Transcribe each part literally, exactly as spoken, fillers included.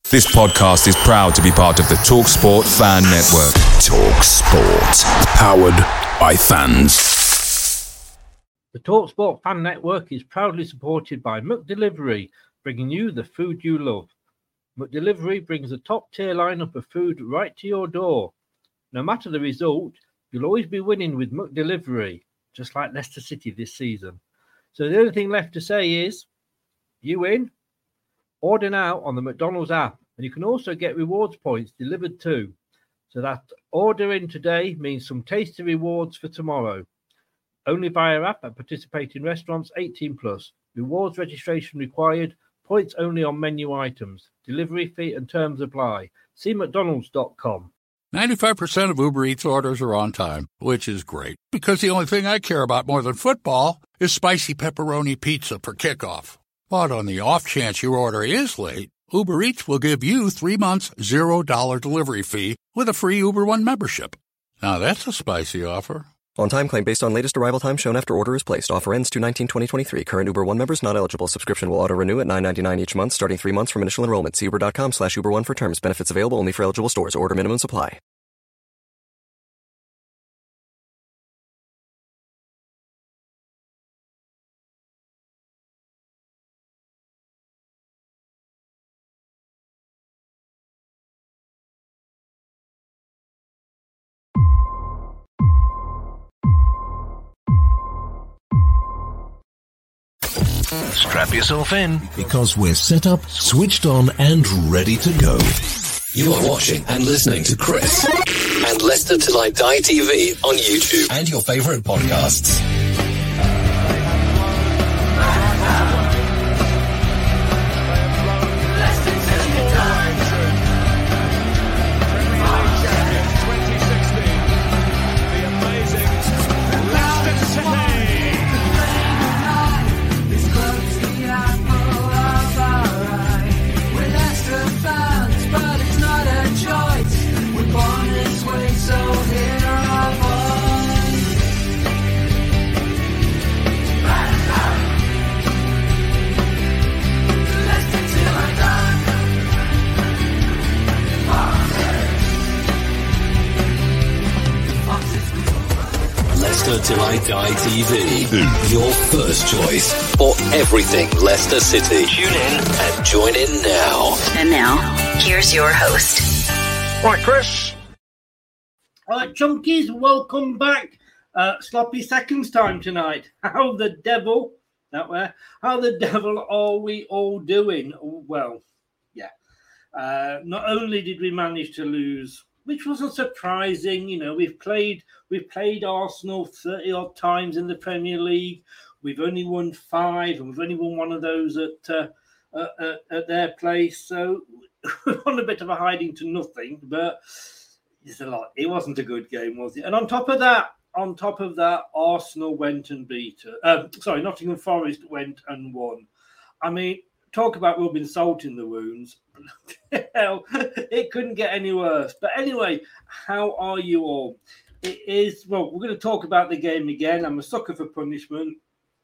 This podcast is proud to be part of the TalkSport Fan Network. TalkSport. Powered by fans. The TalkSport Fan Network is proudly supported by McDelivery, bringing you the food you love. McDelivery brings a top-tier lineup of food right to your door. No matter the result, you'll always be winning with McDelivery, just like Leicester City this season. So the only thing left to say is, you win? Order now on the McDonald's app, and you can also get rewards points delivered too. So that ordering today means some tasty rewards for tomorrow. Only via app at participating restaurants, eighteen plus. Rewards registration required. Points only on menu items. Delivery fee and terms apply. See mcdonalds dot com. ninety-five percent of Uber Eats orders are on time, which is great, because the only thing I care about more than football is spicy pepperoni pizza for kickoff. But on the off chance your order is late, Uber Eats will give you three months, zero dollar delivery fee with a free Uber One membership. Now that's a spicy offer. On-time claim based on latest arrival time shown after order is placed. Offer ends two nineteen twenty twenty-three. Current Uber One members not eligible. Subscription will auto-renew at nine ninety-nine each month, starting three months from initial enrollment. See uber.com slash Uber One for terms. Benefits available only for eligible stores. Order minimum supply. Strap yourself in, because we're set up, switched on, and ready to go. You are watching and listening to Chris and Leicester Till I Die T V on YouTube and your favourite podcasts. Till I Die T V, your first choice for everything Leicester City. Tune in and join in now. And now, here's your host. Right, Chris. All right, Chunkies, welcome back. Uh, sloppy seconds time tonight. How the devil, that way, how the devil are we all doing? Well, yeah. Uh, not only did we manage to lose, which wasn't surprising, you know, we've played we've played Arsenal thirty odd times in the Premier League. We've only won five, and we've only won one of those at uh, at, at their place. So we're on a bit of a hiding to nothing, but it's a lot. It wasn't a good game, was it? And on top of that, on top of that, Arsenal went and beat her. Uh, sorry, Nottingham Forest went and won. I mean, talk about rubbing salt in the wounds. Hell, it couldn't get any worse. But anyway, how are you all? It is, well, we're going to talk about the game again. I'm a sucker for punishment.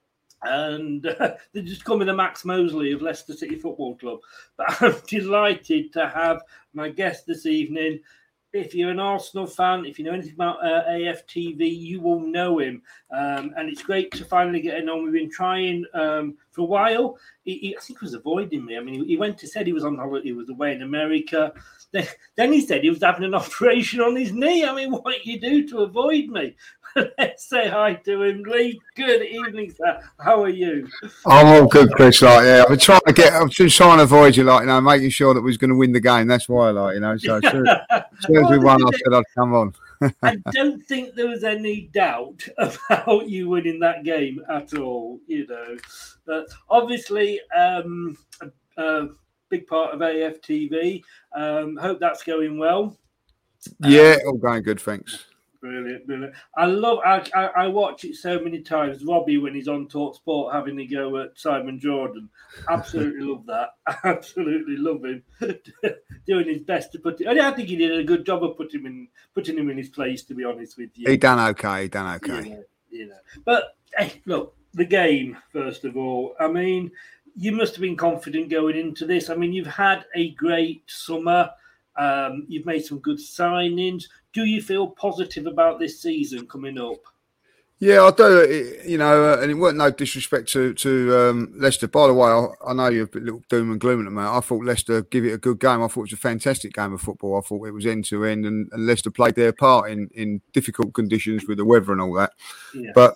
And uh, they just call me the Max Mosley of Leicester City Football Club. But I'm delighted to have my guest this evening. If you're an Arsenal fan, if you know anything about uh, A F T V, you will know him. Um, and it's great to finally get him on. We've been trying um, for a while. He, he, I think he was avoiding me. I mean, he, he went to said he was on holiday, he was away in America. Then, then he said he was having an operation on his knee. I mean, what do you do to avoid me? Let's say hi to him. Lee, good evening, sir. How are you? I'm all good, Chris. Like, yeah, I've been trying to get, I'm just trying to avoid you, like, you know, making sure that we was going to win the game. That's why, like, you know. So as soon as, soon as we won, I said I'd come on. I don't think there was any doubt about you winning that game at all, you know. But obviously, um, a, a big part of A F T V. Um, hope that's going well. Yeah, um, all going good, thanks. Brilliant, brilliant. I love, I, I, I watch it so many times. Robbie, when he's on TalkSport, having a go at Simon Jordan. Absolutely love that. Absolutely love him. Doing his best to put it. I think he did a good job of putting him in, putting him in his place, to be honest with you. He done okay, he done okay. You know, you know. But, hey, look, the game, first of all. I mean, you must have been confident going into this. I mean, you've had a great summer. Um, you've made some good signings. Do you feel positive about this season coming up? Yeah, I do. You know, and it weren't no disrespect to to um, Leicester. By the way, I, I know you're a bit little doom and gloom at the moment. I thought Leicester give it a good game. I thought it was a fantastic game of football. I thought it was end to end, and, and Leicester played their part in, in difficult conditions with the weather and all that. Yeah. But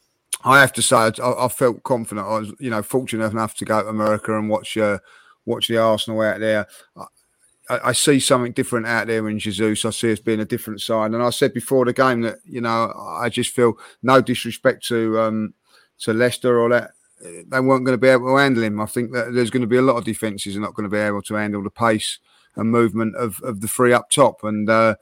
I have to say, I, I felt confident. I was, you know, fortunate enough to go to America and watch uh, watch the Arsenal out there. I, I see something different out there in Jesus. I see us being a different side. And I said before the game that, you know, I just feel no disrespect to um, to Leicester or that they weren't going to be able to handle him. I think that there's going to be a lot of defences are not going to be able to handle the pace and movement of, of the three up top. And uh,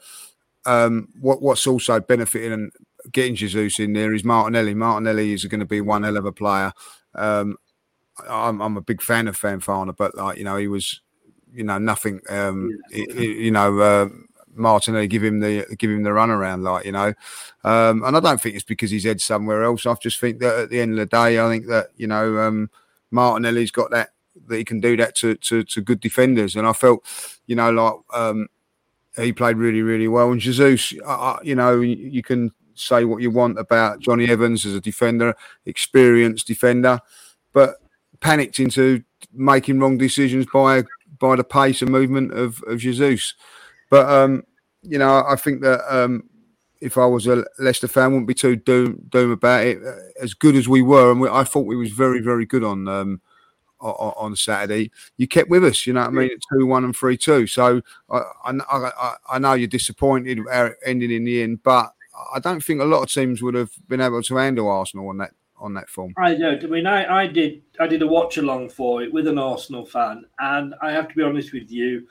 um, what what's also benefiting and getting Jesus in there is Martinelli. Martinelli is going to be one hell of a player. Um, I'm, I'm a big fan of Fofana, but like you know, he was. You know, nothing. Um, yeah. You know, uh, Martinelli give him the give him the runaround, like you know, um, and I don't think it's because he's head somewhere else. I just think that at the end of the day, I think that you know, um, Martinelli's got that that he can do that to to, to good defenders, and I felt, you know, like um, he played really really well. And Jesus, uh, you know, you can say what you want about Johnny Evans as a defender, experienced defender, but panicked into making wrong decisions by. by the pace and movement of, of Jesus. But, um, you know, I think that um, if I was a Leicester fan, I wouldn't be too doom, doom about it. As good as we were, and we, I thought we was very, very good on um, on, on Saturday, you kept with us, you know what I mean, at two one and three two. So I, I, I, I know you're disappointed ending in the end, but I don't think a lot of teams would have been able to handle Arsenal on that on that form. I don't. I mean, I, I did I did a watch along for it with an Arsenal fan, and I have to be honest with you,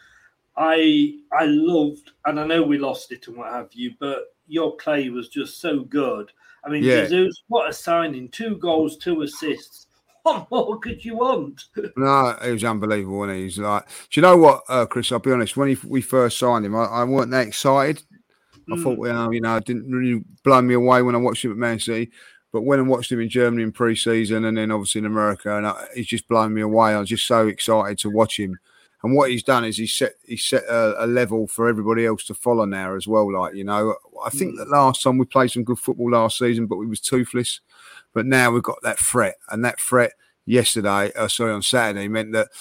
I I loved, and I know we lost it and what have you, but your play was just so good. I mean, yeah. Jesus, what a signing! Two goals, two assists. What more could you want? No, it was unbelievable. Wasn't he? He's like, do you know what, uh, Chris? I'll be honest. When he, we first signed him, I, I weren't that excited. I mm. thought, well, you know, it didn't really blow me away when I watched him at Man City. But when I watched him in Germany in pre-season and then obviously in America, and I, he's just blown me away. I was just so excited to watch him. And what he's done is he's set he's set a, a level for everybody else to follow now as well. Like, you know, I think that last time we played some good football last season, but we was toothless. But now we've got that threat. And that threat yesterday, uh, sorry, on Saturday, meant that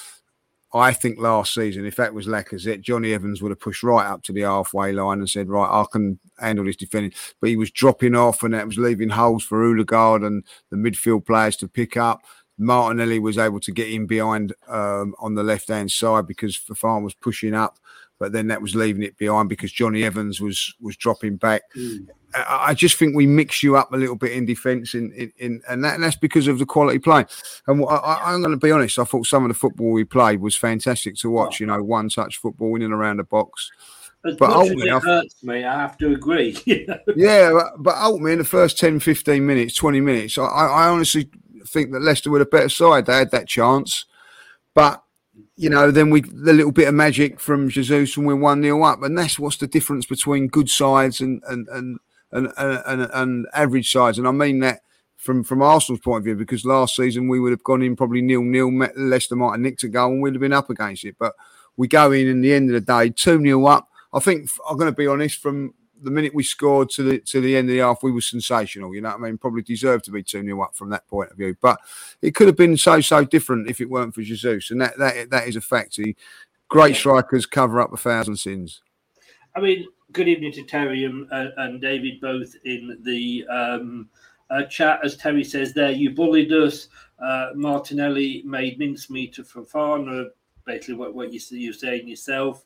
I think last season, if that was Lacazette, Johnny Evans would have pushed right up to the halfway line and said, right, I can handle this defending. But he was dropping off and that was leaving holes for Odegaard and the midfield players to pick up. Martinelli was able to get in behind um, on the left-hand side because Fofana was pushing up, but then that was leaving it behind because Johnny Evans was was dropping back. Mm. I, I just think we mix you up a little bit in defence, in, in, in, and, that, and that's because of the quality play. And I, I, I'm going to be honest, I thought some of the football we played was fantastic to watch, you know, one-touch football, in and around the box. As but much as it hurts me, I have to agree. You know? Yeah, but, but ultimately in the first ten, fifteen minutes, twenty minutes, I, I honestly think that Leicester were a better side. They had that chance. But, you know, then we the little bit of magic from Jesus and we're one nil up. And that's what's the difference between good sides and and and, and, and, and, and average sides. And I mean that from, from Arsenal's point of view, because last season we would have gone in probably nil nil. Leicester might have nicked a goal and we'd have been up against it. But we go in in the end of the day, two nil up. I think, I'm going to be honest, from the minute we scored to the to the end of the half, we were sensational. You know what I mean? Probably deserved to be two nil up from that point of view. But it could have been so, so different if it weren't for Jesus. And that that, that is a fact. He, great strikers cover up a thousand sins. I mean, good evening to Terry and, uh, and David, both in the um, uh, chat. As Terry says there, you bullied us. Uh, Martinelli made mincemeat of Fofana. Basically, what, what you, you're saying yourself.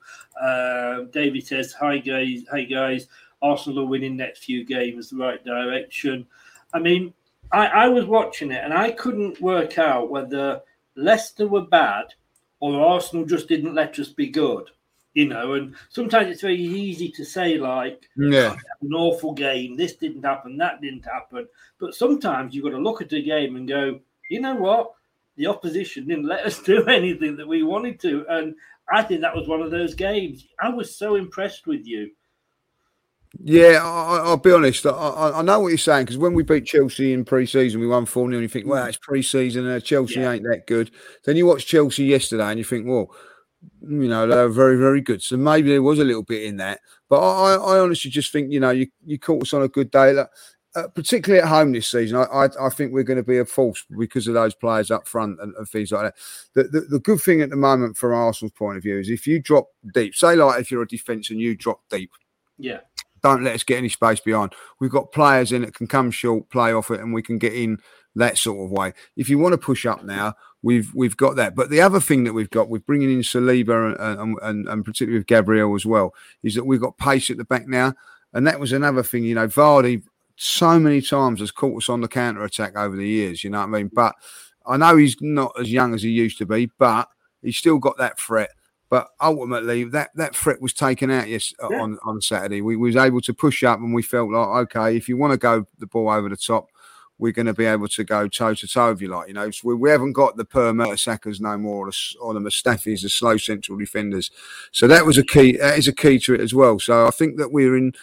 Uh, David says, hi, guys. Hey, guys. Arsenal are winning next few games, the right direction. I mean, I, I was watching it, and I couldn't work out whether Leicester were bad or Arsenal just didn't let us be good. You know, and sometimes it's very easy to say, like, yeah, an awful game, this didn't happen, that didn't happen. But sometimes you've got to look at the game and go, you know what? The opposition didn't let us do anything that we wanted to. And I think that was one of those games. I was so impressed with you. Yeah, I, I'll be honest. I, I, I know what you're saying because when we beat Chelsea in pre-season, we won four nil and you think, well, it's pre-season and Chelsea yeah. ain't that good. Then you watch Chelsea yesterday and you think, well, you know, they were very, very good. So maybe there was a little bit in that. But I, I honestly just think, you know, you, you caught us on a good day. Like, uh, particularly at home this season, I, I, I think we're going to be a force because of those players up front and, and things like that. The, the, the good thing at the moment from Arsenal's point of view is if you drop deep, say like if you're a defence and you drop deep. Yeah. Don't let us get any space behind. We've got players in that can come short, play off it, and we can get in that sort of way. If you want to push up now, we've we've got that. But the other thing that we've got, with bringing in Saliba and, and, and, and particularly with Gabriel as well, is that we've got pace at the back now. And that was another thing, you know, Vardy so many times has caught us on the counter-attack over the years, you know what I mean? But I know he's not as young as he used to be, but he's still got that threat. But ultimately, that, that threat was taken out yes yeah. on, on Saturday. We, we was able to push up and we felt like, okay, if you want to go the ball over the top, we're going to be able to go toe-to-toe, if you like. You know, so we, we haven't got the Per Mertesackers no more, or the, or the Mustafis, the slow central defenders. So that was a key. That is a key to it as well. So I think that we're in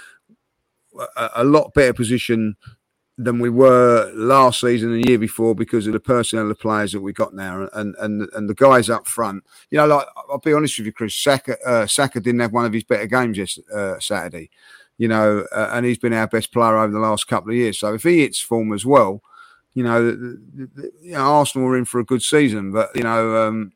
a, a lot better position than we were last season and the year before because of the personnel of players that we got now and and and the guys up front. You know, like I'll be honest with you, Chris, Saka, uh, Saka didn't have one of his better games yes, uh, Saturday, you know, uh, and he's been our best player over the last couple of years. So if he hits form as well, you know, the, the, the, you know Arsenal are in for a good season, but, you know, um,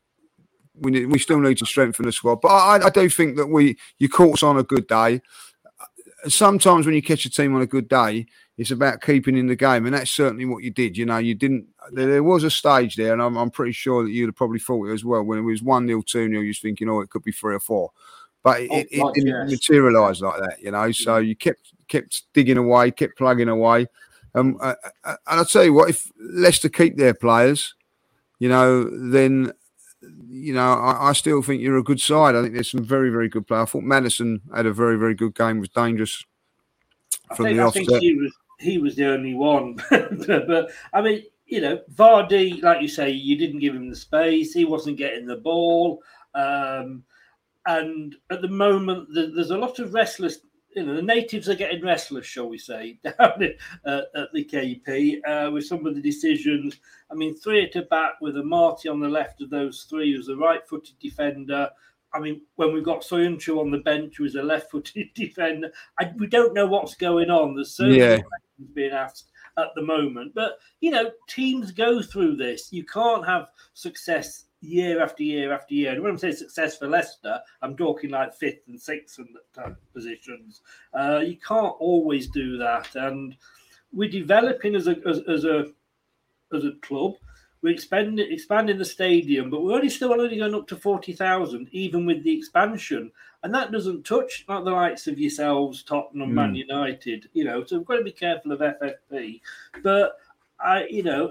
we need, we still need to strengthen the squad. But I, I do think that we you caught us on a good day. Sometimes when you catch a team on a good day, it's about keeping in the game, and that's certainly what you did. You know, you didn't. There was a stage there, and I'm, I'm pretty sure that you'd have probably thought it as well. When it was one nil, two nil, you was thinking, oh, it could be three or four, but it, oh, it, it didn't yes. materialise like that. You know, so you kept kept digging away, kept plugging away. Um, uh, uh, and I'll tell you what, if Leicester keep their players, you know, then. You know, I, I still think you're a good side. I think there's some very, very good players. I thought Maddison had a very, very good game. Was dangerous from I think, the I offset. think he was he was the only one. But I mean, you know, Vardy, like you say, you didn't give him the space. He wasn't getting the ball, um, and at the moment, the, there's a lot of restless. You know, the natives are getting restless, shall we say, down at, uh, at the K P uh, with some of the decisions. I mean, three at the back with a Marty on the left of those three, who's a right-footed defender. I mean, when we've got Soyuncu on the bench, who's a left-footed defender, I, we don't know what's going on. There's so many yeah. questions being asked at the moment. But, you know, teams go through this. You can't have success year after year after year. And when I'm saying success for Leicester, I'm talking like fifth and sixth and type positions. Uh, you can't always do that. And we're developing as a as, as a as a club. We're expanding expanding the stadium, but we're only still only going up to forty thousand, even with the expansion. And that doesn't touch like the likes of yourselves, Tottenham, mm. Man United. You know, so we've got to be careful of F F P. But I, you know.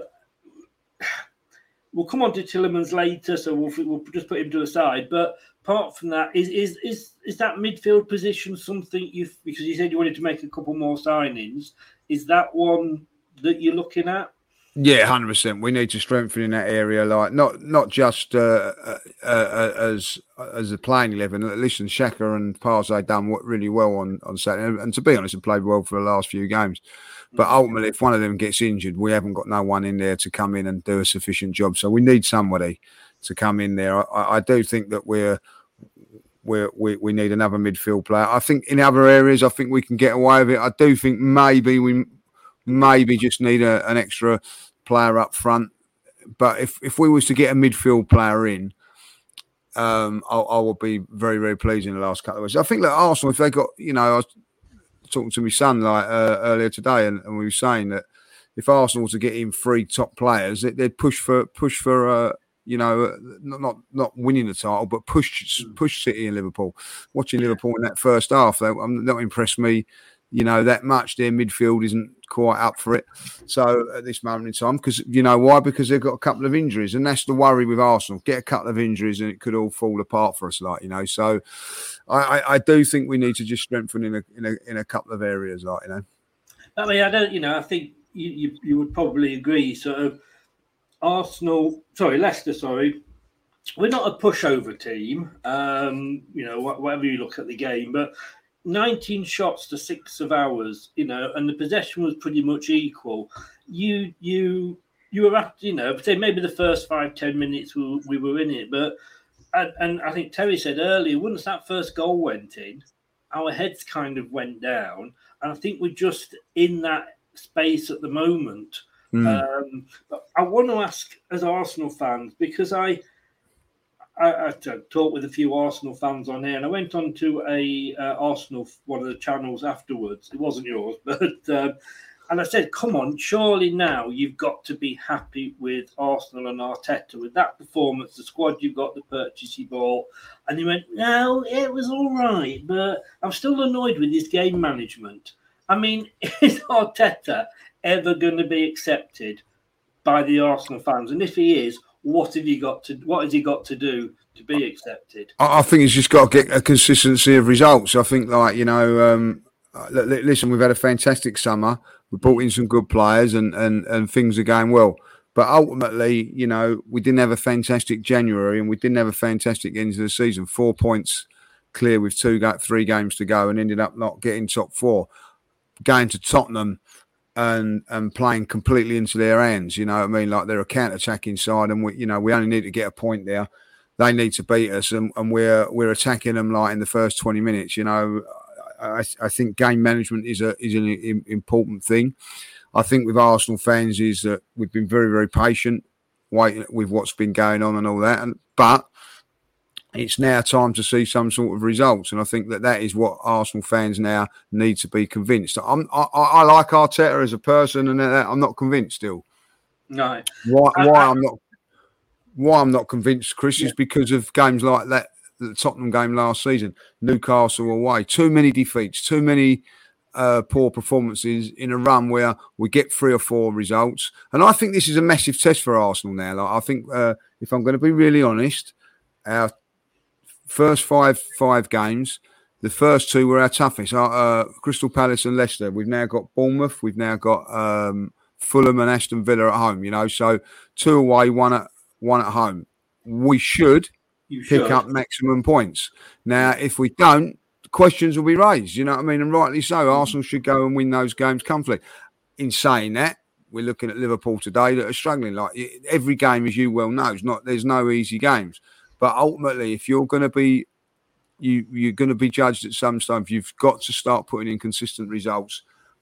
We'll come on to Tielemans later, so we'll, we'll just put him to the side. But apart from that, is is is is that midfield position something you because you said you wanted to make a couple more signings? Is that one that you're looking at? Yeah, one hundred percent. We need to strengthen in that area, like not not just uh, uh, uh, as as a playing eleven. Listen, Xhaka and Partey done really well on on Saturday, and to be honest, have played well for the last few games. But ultimately, if one of them gets injured, we haven't got no one in there to come in and do a sufficient job. So we need somebody to come in there. I, I do think that we're, we're we we need another midfield player. I think in other areas, I think we can get away with it. I do think maybe we maybe just need a, an extra player up front. But if, if we was to get a midfield player in, um, I, I would be very, very pleased in the last couple of weeks. I think that Arsenal, if they got, you know, I was talking to my son like uh, earlier today, and, and we were saying that if Arsenal were to get in three top players, they, they'd push for push for uh, you know not, not not winning the title, but push push City and Liverpool. Watching Liverpool in that first half, they um, not impressed me, you know, that much. Their midfield isn't quite up for it. So at this moment in time, because you know why? Because they've got a couple of injuries, and that's the worry with Arsenal. Get a couple of injuries, and it could all fall apart for us, like you know. So I, I, I do think we need to just strengthen in a in a in a couple of areas, like you know. I mean, I don't, you know, I think you you, you would probably agree. Sort of Arsenal, sorry, Leicester, sorry. We're not a pushover team, um, you know, whatever you look at the game, but nineteen shots to six of ours, you know, and the possession was pretty much equal. You, you, you were at, you know, say maybe the first five, ten minutes we, we were in it, but, and, and I think Terry said earlier, once that first goal went in, our heads kind of went down, and I think we're just in that space at the moment. Mm. Um, but I want to ask, as Arsenal fans, because I, I, I talked with a few Arsenal fans on here, and I went on to a uh, Arsenal, one of the channels afterwards. It wasn't yours, but um, and I said, "Come on, surely now you've got to be happy with Arsenal and Arteta with that performance, the squad you've got, the purchase you bought." And he went, "No, it was all right, but I'm still annoyed with his game management." I mean, is Arteta ever going to be accepted by the Arsenal fans? And if he is, what have you got to? What has he got to do to be accepted? I think he's just got to get a consistency of results. I think, like you know, um, listen, we've had a fantastic summer. We brought in some good players, and and and things are going well. But ultimately, you know, we didn't have a fantastic January, and we didn't have a fantastic end of the season. Four points clear with two, three games to go, and ended up not getting top four. Going to Tottenham and and playing completely into their hands, you know what I mean? Like they're a counter-attacking side, and we, you know, we only need to get a point there. They need to beat us, and, and we're we're attacking them like in the first twenty minutes. You know, I, I think game management is a is an important thing. I think with Arsenal fans is that we've been very very patient, waiting with what's been going on and all that, and but it's now time to see some sort of results, and I think that that is what Arsenal fans now need to be convinced. I'm, I, I like Arteta as a person, and I'm not convinced still. No, why? Why I'm not? Why I'm not convinced, Chris, yeah. is because of games like that, the Tottenham game last season, Newcastle away, too many defeats, too many uh, poor performances in a run where we get three or four results, and I think this is a massive test for Arsenal now. Like, I think, uh, if I'm going to be really honest, our first five five games, the first two were our toughest. Uh, Crystal Palace and Leicester. We've now got Bournemouth. We've now got um, Fulham and Aston Villa at home. You know, so two away, one at one at home. We should you pick should. up maximum points. Now, if we don't, questions will be raised. You know what I mean? And rightly so. Mm. Arsenal should go and win those games comfortably. In saying that, we're looking at Liverpool today that are struggling. Like every game, as you well know, is not there's no easy games. But ultimately, if you're going to be, you you're going to be judged at some stage. You've got to start putting in consistent results,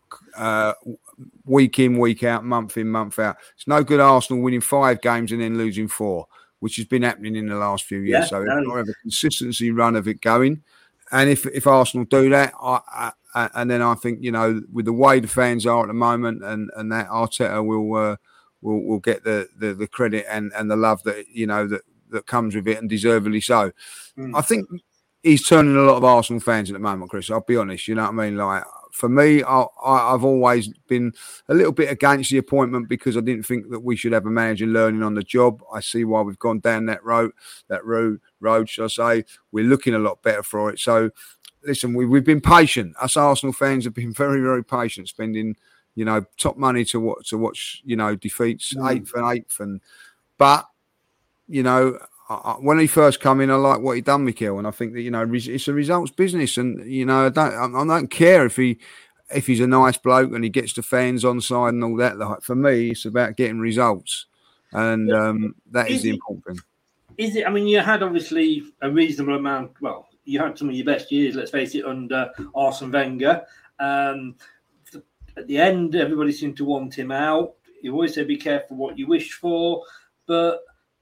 uh, week in, week out, month in, month out. It's no good Arsenal winning five games and then losing four, which has been happening in the last few years. Yeah, so no. we've got to have a consistency run of it going. And if if Arsenal do that, I, I, and then I think, you know, with the way the fans are at the moment, and and that Arteta will uh, will will get the, the the credit and and the love that you know that. that comes with it, and deservedly so. Mm. I think he's turning a lot of Arsenal fans at the moment, Chris. I'll be honest, you know what I mean? Like, for me, I, I, I've always been a little bit against the appointment because I didn't think that we should have a manager learning on the job. I see why we've gone down that road, that road, road, shall I say. We're looking a lot better for it. So, listen, we, we've been patient. Us Arsenal fans have been very, very patient, spending, you know, top money to watch, to watch you know, defeats, mm. eighth and eighth. And, but, you know, I, when he first come in, I like what he done, Mikel, and I think that you know it's a results business, and you know I don't, I, I don't care if he, if he's a nice bloke and he gets the fans on side and all that. Like, for me, it's about getting results, and um, that is, is the it, important thing. Is it? I mean, you had obviously a reasonable amount. Well, you had some of your best years, let's face it, under Arsene Wenger. Um, at the end, everybody seemed to want him out. You always say, "Be careful what you wish for," but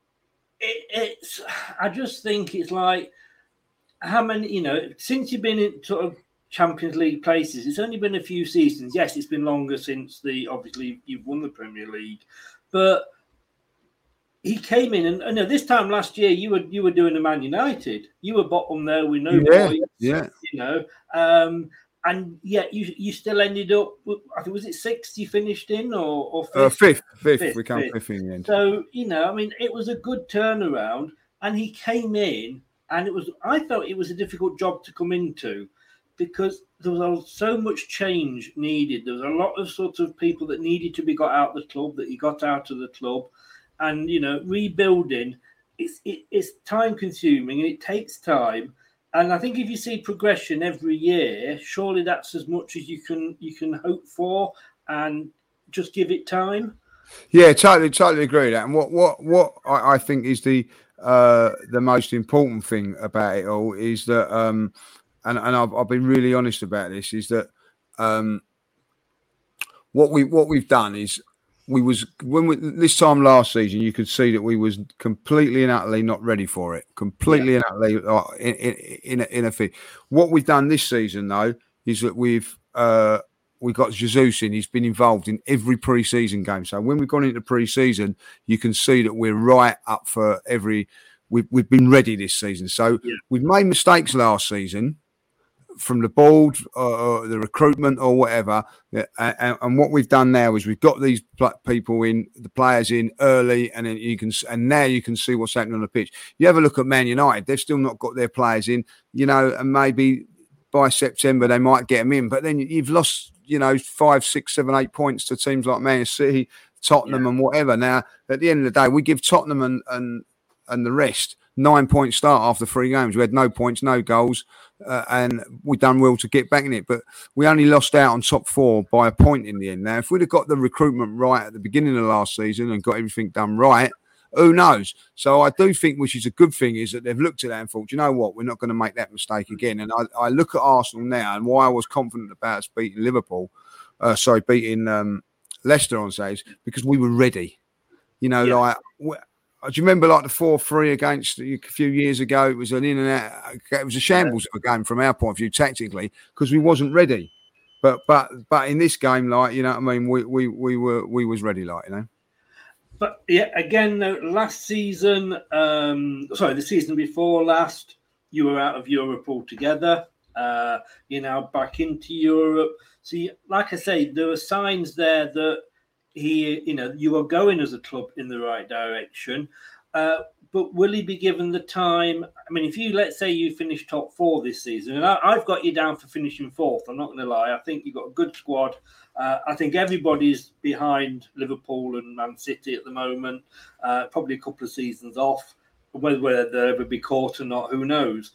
It, it's, I just think it's like, how many, you know, since you've been in sort of Champions League places, it's only been a few seasons. Yes, it's been longer since the, obviously, you've won the Premier League. But he came in, and, and you know, this time last year, you were you were doing the Man United. You were bottom there with no yeah, points, yeah. you know. Um, and yet you you still ended up, I think, was it sixth you finished in, or, or fifth? Uh, fifth, fifth, fifth, we came fifth. fifth in the end. So, you know, I mean, it was a good turnaround, and he came in, and it was, I felt it was a difficult job to come into because there was so much change needed. There was a lot of sort of people that needed to be got out of the club, that he got out of the club, and, you know, rebuilding, it's, it, it's time consuming and it takes time. And I think if you see progression every year, surely that's as much as you can you can hope for, and just give it time. Yeah, totally, totally agree with that. And what what what I, I think is the uh, the most important thing about it all is that, um, and and I've, I've been really honest about this, is that um, what we what we've done is we was when we this time last season, you could see that we was completely and utterly not ready for it, completely yeah. and utterly uh, in in in a, in a fit. What we've done this season though is that we've uh, we got Jesus in. He's been involved in every pre-season game. So when we've gone into pre-season, you can see that we're right up for every. We've we've been ready this season. So yeah. we've made mistakes last season from the board or, or the recruitment or whatever. And, and what we've done now is we've got these people in, the players in early, and then you can. And now you can see what's happening on the pitch. You have a look at Man United; they've still not got their players in. You know, and maybe by September they might get them in, but then you've lost. You know, five, six, seven, eight points to teams like Man City, Tottenham, yeah. and whatever. Now, at the end of the day, we give Tottenham and and, and the rest nine point start after three games. We had no points, no goals, uh, and we done well to get back in it. But we only lost out on top four by a point in the end. Now, if we'd have got the recruitment right at the beginning of last season and got everything done right, who knows? So I do think, which is a good thing, is that they've looked at that and thought, you know what, we're not going to make that mistake again. And I, I look at Arsenal now, and why I was confident about us beating Liverpool, uh, sorry, beating um, Leicester on Saturday, because we were ready. You know, yeah. like, do you remember like the four three against a few years ago? It was an in and out, it was a shambles of a game from our point of view tactically, because we wasn't ready. But but but in this game, like, you know what I mean, we we we were we was ready, like, you know. But yeah, again, though, last season, um, sorry, the season before last, you were out of Europe altogether. Uh, you're now back into Europe. So, you, like I say, there were signs there that he, you know, you are going as a club in the right direction. Uh, but will he be given the time? I mean, if you, let's say you finish top four this season, and I, I've got you down for finishing fourth, I'm not going to lie. I think you've got a good squad. Uh, I think everybody's behind Liverpool and Man City at the moment. Uh, probably a couple of seasons off. Whether, whether they'll ever be caught or not, who knows?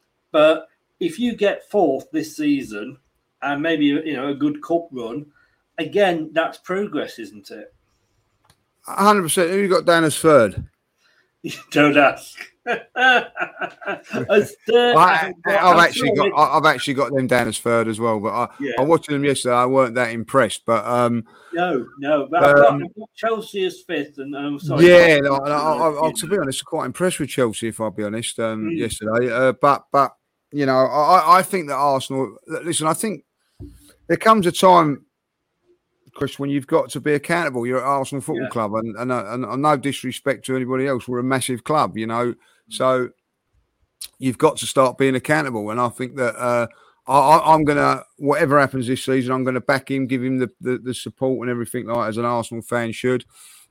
But if you get fourth this season and maybe, you know, a good cup run, again, that's progress, isn't it? one hundred percent. Who you got down as third? Don't ask. as third, I, I've actually got I've actually got them down as third as well. But I, yeah. I watched them yesterday. I weren't that impressed. But um, no, no. But um, I've, got, I've got Chelsea as fifth, and I'm sorry. Yeah, no, I, I, I, to be honest, quite impressed with Chelsea. If I'll be honest, um, mm. yesterday. Uh, but but you know, I, I think that Arsenal. Listen, I think there comes a time, Chris, when you've got to be accountable. You're at Arsenal Football yeah. Club, and and, and and no disrespect to anybody else, we're a massive club, you know. So you've got to start being accountable, and I think that uh, I, I'm gonna, whatever happens this season, I'm gonna back him, give him the, the, the support and everything like as an Arsenal fan should.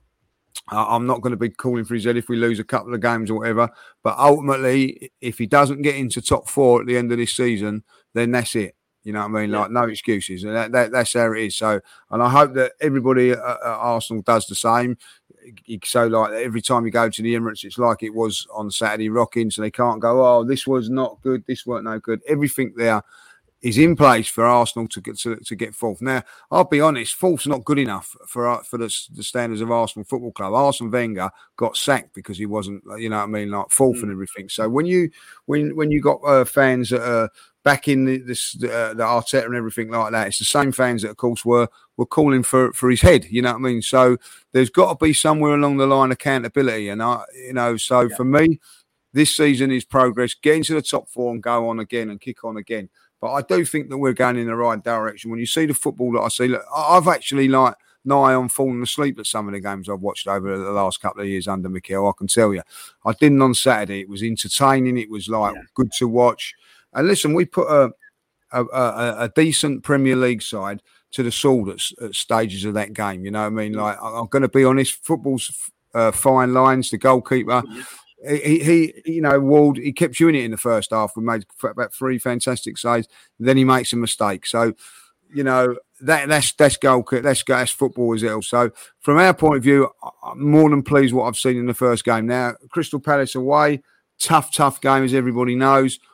Uh, I'm not going to be calling for his head if we lose a couple of games or whatever. But ultimately, if he doesn't get into top four at the end of this season, then that's it. You know what I mean? Like, no excuses. And that, that, that's how it is. So, and I hope that everybody at, at Arsenal does the same. So, like, every time you go to the Emirates, it's like it was on Saturday, rocking. So they can't go, oh, this was not good. This weren't no good. Everything there is in place for Arsenal to get to, to get fourth. Now, I'll be honest, fourth's not good enough for for the, the standards of Arsenal Football Club. Arsene Wenger got sacked because he wasn't, you know what I mean, like fourth mm. and everything. So when you when when you got uh, fans that are back in the, this uh, the Arteta and everything like that, it's the same fans that, of course, were were calling for for his head. You know what I mean? So there's got to be somewhere along the line accountability, and I, you know, so yeah. for me, this season is progress. Get into the top four and go on again and kick on again. But I do think that we're going in the right direction. When you see the football that I see, look, I've actually like nigh on falling asleep at some of the games I've watched over the last couple of years under Mikel. I can tell you, I didn't on Saturday. It was entertaining. It was like yeah. good to watch. And listen, we put a a, a a decent Premier League side to the sword at, at stages of that game. You know what I mean? Like, I'm going to be honest, football's uh, fine lines. The goalkeeper. Yeah. He, he, you know, Ward, he kept you in it in the first half. We made about three fantastic saves. Then he makes a mistake. So, you know, that that's that's goal, that's that's football as well. So, from our point of view, I'm more than pleased what I've seen in the first game. Now, Crystal Palace away, tough, tough game as everybody knows.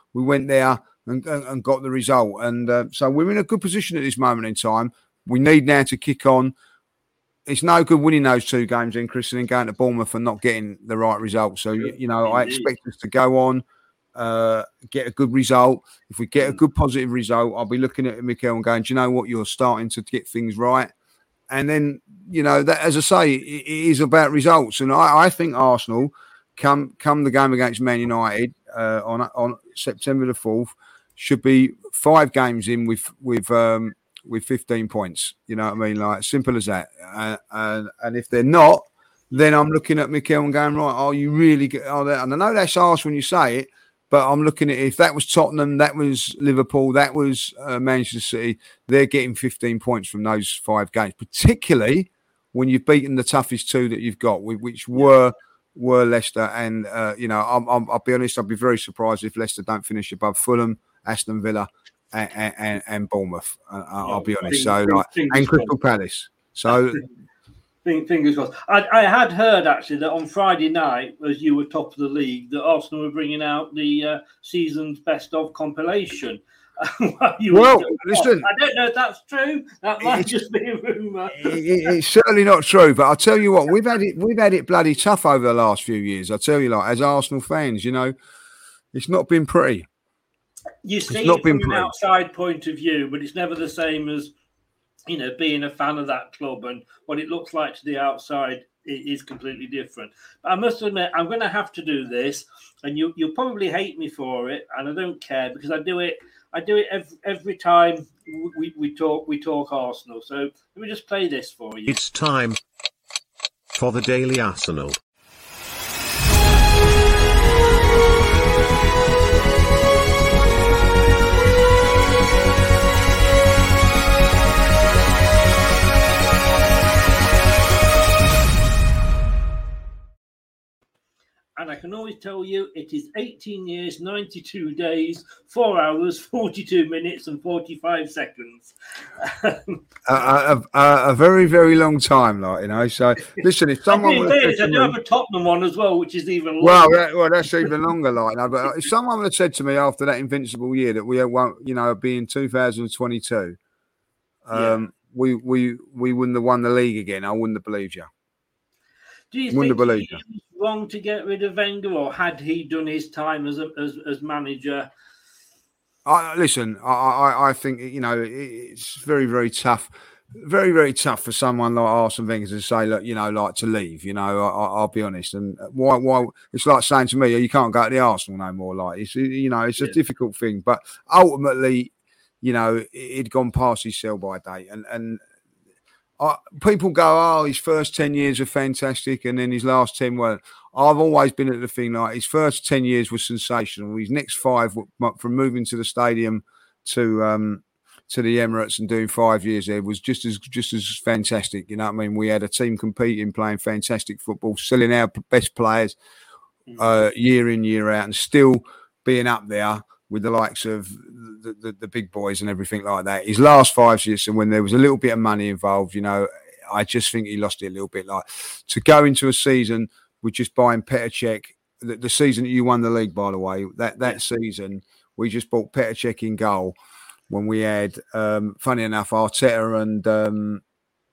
we went there and, and, and got the result. And uh, so we're in a good position at this moment in time. We need now to kick on. It's no good winning those two games in Chris and then going to Bournemouth and not getting the right result. So, you, you know, I expect us to go on, uh, get a good result. If we get a good positive result, I'll be looking at Mikel and going, do you know what? You're starting to get things right. And then, you know, that, as I say, it, it is about results. And I, I think Arsenal, come come the game against Man United uh, on on September the fourth, should be five games in with with um, with fifteen points. You know what I mean? Like, simple as that. Uh, and and if they're not, then I'm looking at Mikel and going, right, are you really get, are they, and I know that's harsh when you say it, but I'm looking at if that was Tottenham, that was Liverpool, that was uh, Manchester City, they're getting fifteen points from those five games, particularly when you've beaten the toughest two that you've got, which were were Leicester. And, uh, you know, I'm, I'm, I'll be honest, I'd be very surprised if Leicester don't finish above Fulham, Aston Villa and, and, and Bournemouth. Uh, I'll yeah, be honest. So, like, and Crystal Palace. So... Fingers crossed. I, I had heard actually that on Friday night, as you were top of the league, that Arsenal were bringing out the uh, season's best of compilation. Well, listen, I don't know if that's true. That might just be a rumour. it, it's certainly not true. But I'll tell you what, we've had it. We've had it bloody tough over the last few years. I tell you, like, as Arsenal fans, you know, it's not been pretty. You see it from an outside point of view, but it's never the same as, you know, being a fan of that club, and what it looks like to the outside is completely different. But I must admit, I'm going to have to do this, and you, you'll probably hate me for it, and I don't care because I do it. I do it every, every time we, we talk. We talk Arsenal. So let me just play this for you. It's time for the Daily Arsenal. And I can always tell you it is eighteen years, ninety-two days, four hours, forty-two minutes and forty-five seconds. a, a, a, a very, very long time, like, you know. So, listen, if someone... I, I do have a Tottenham one as well, which is even longer. Well, that, well that's even longer, like, you know. But if someone would have said to me after that invincible year that we won't, you know, be in two thousand twenty-two, um, yeah. we, we, we wouldn't have won the league again, I wouldn't have believed you. Do you wouldn't think have believed you. Wrong to get rid of Wenger, or had he done his time as a, as, as manager? I, listen, I, I, I think, you know, it, it's very, very tough, very, very tough for someone like Arsene Wenger to say, look, you know, like to leave. You know, I, I'll be honest, and why, why? It's like saying to me, you can't go to the Arsenal no more. Like, it's, you know, it's a yeah. difficult thing, but ultimately, you know, it, had gone past his sell-by date, and and. I, people go, oh, his first ten years are fantastic, and then his last ten weren't. I've always been at the thing like his first ten years was sensational. His next five, from moving to the stadium to um, to the Emirates and doing five years there, was just as just as fantastic. You know what I mean? We had a team competing, playing fantastic football, selling our best players uh, year in, year out, and still being up there with the likes of the, the, the big boys and everything like that. His last five years, and when there was a little bit of money involved, you know, I just think he lost it a little bit. Like, to go into a season with just buying Petr Cech, the, the season that you won the league, by the way, that, that yeah. season, we just bought Petr Cech in goal when we had, um, funny enough, Arteta and um,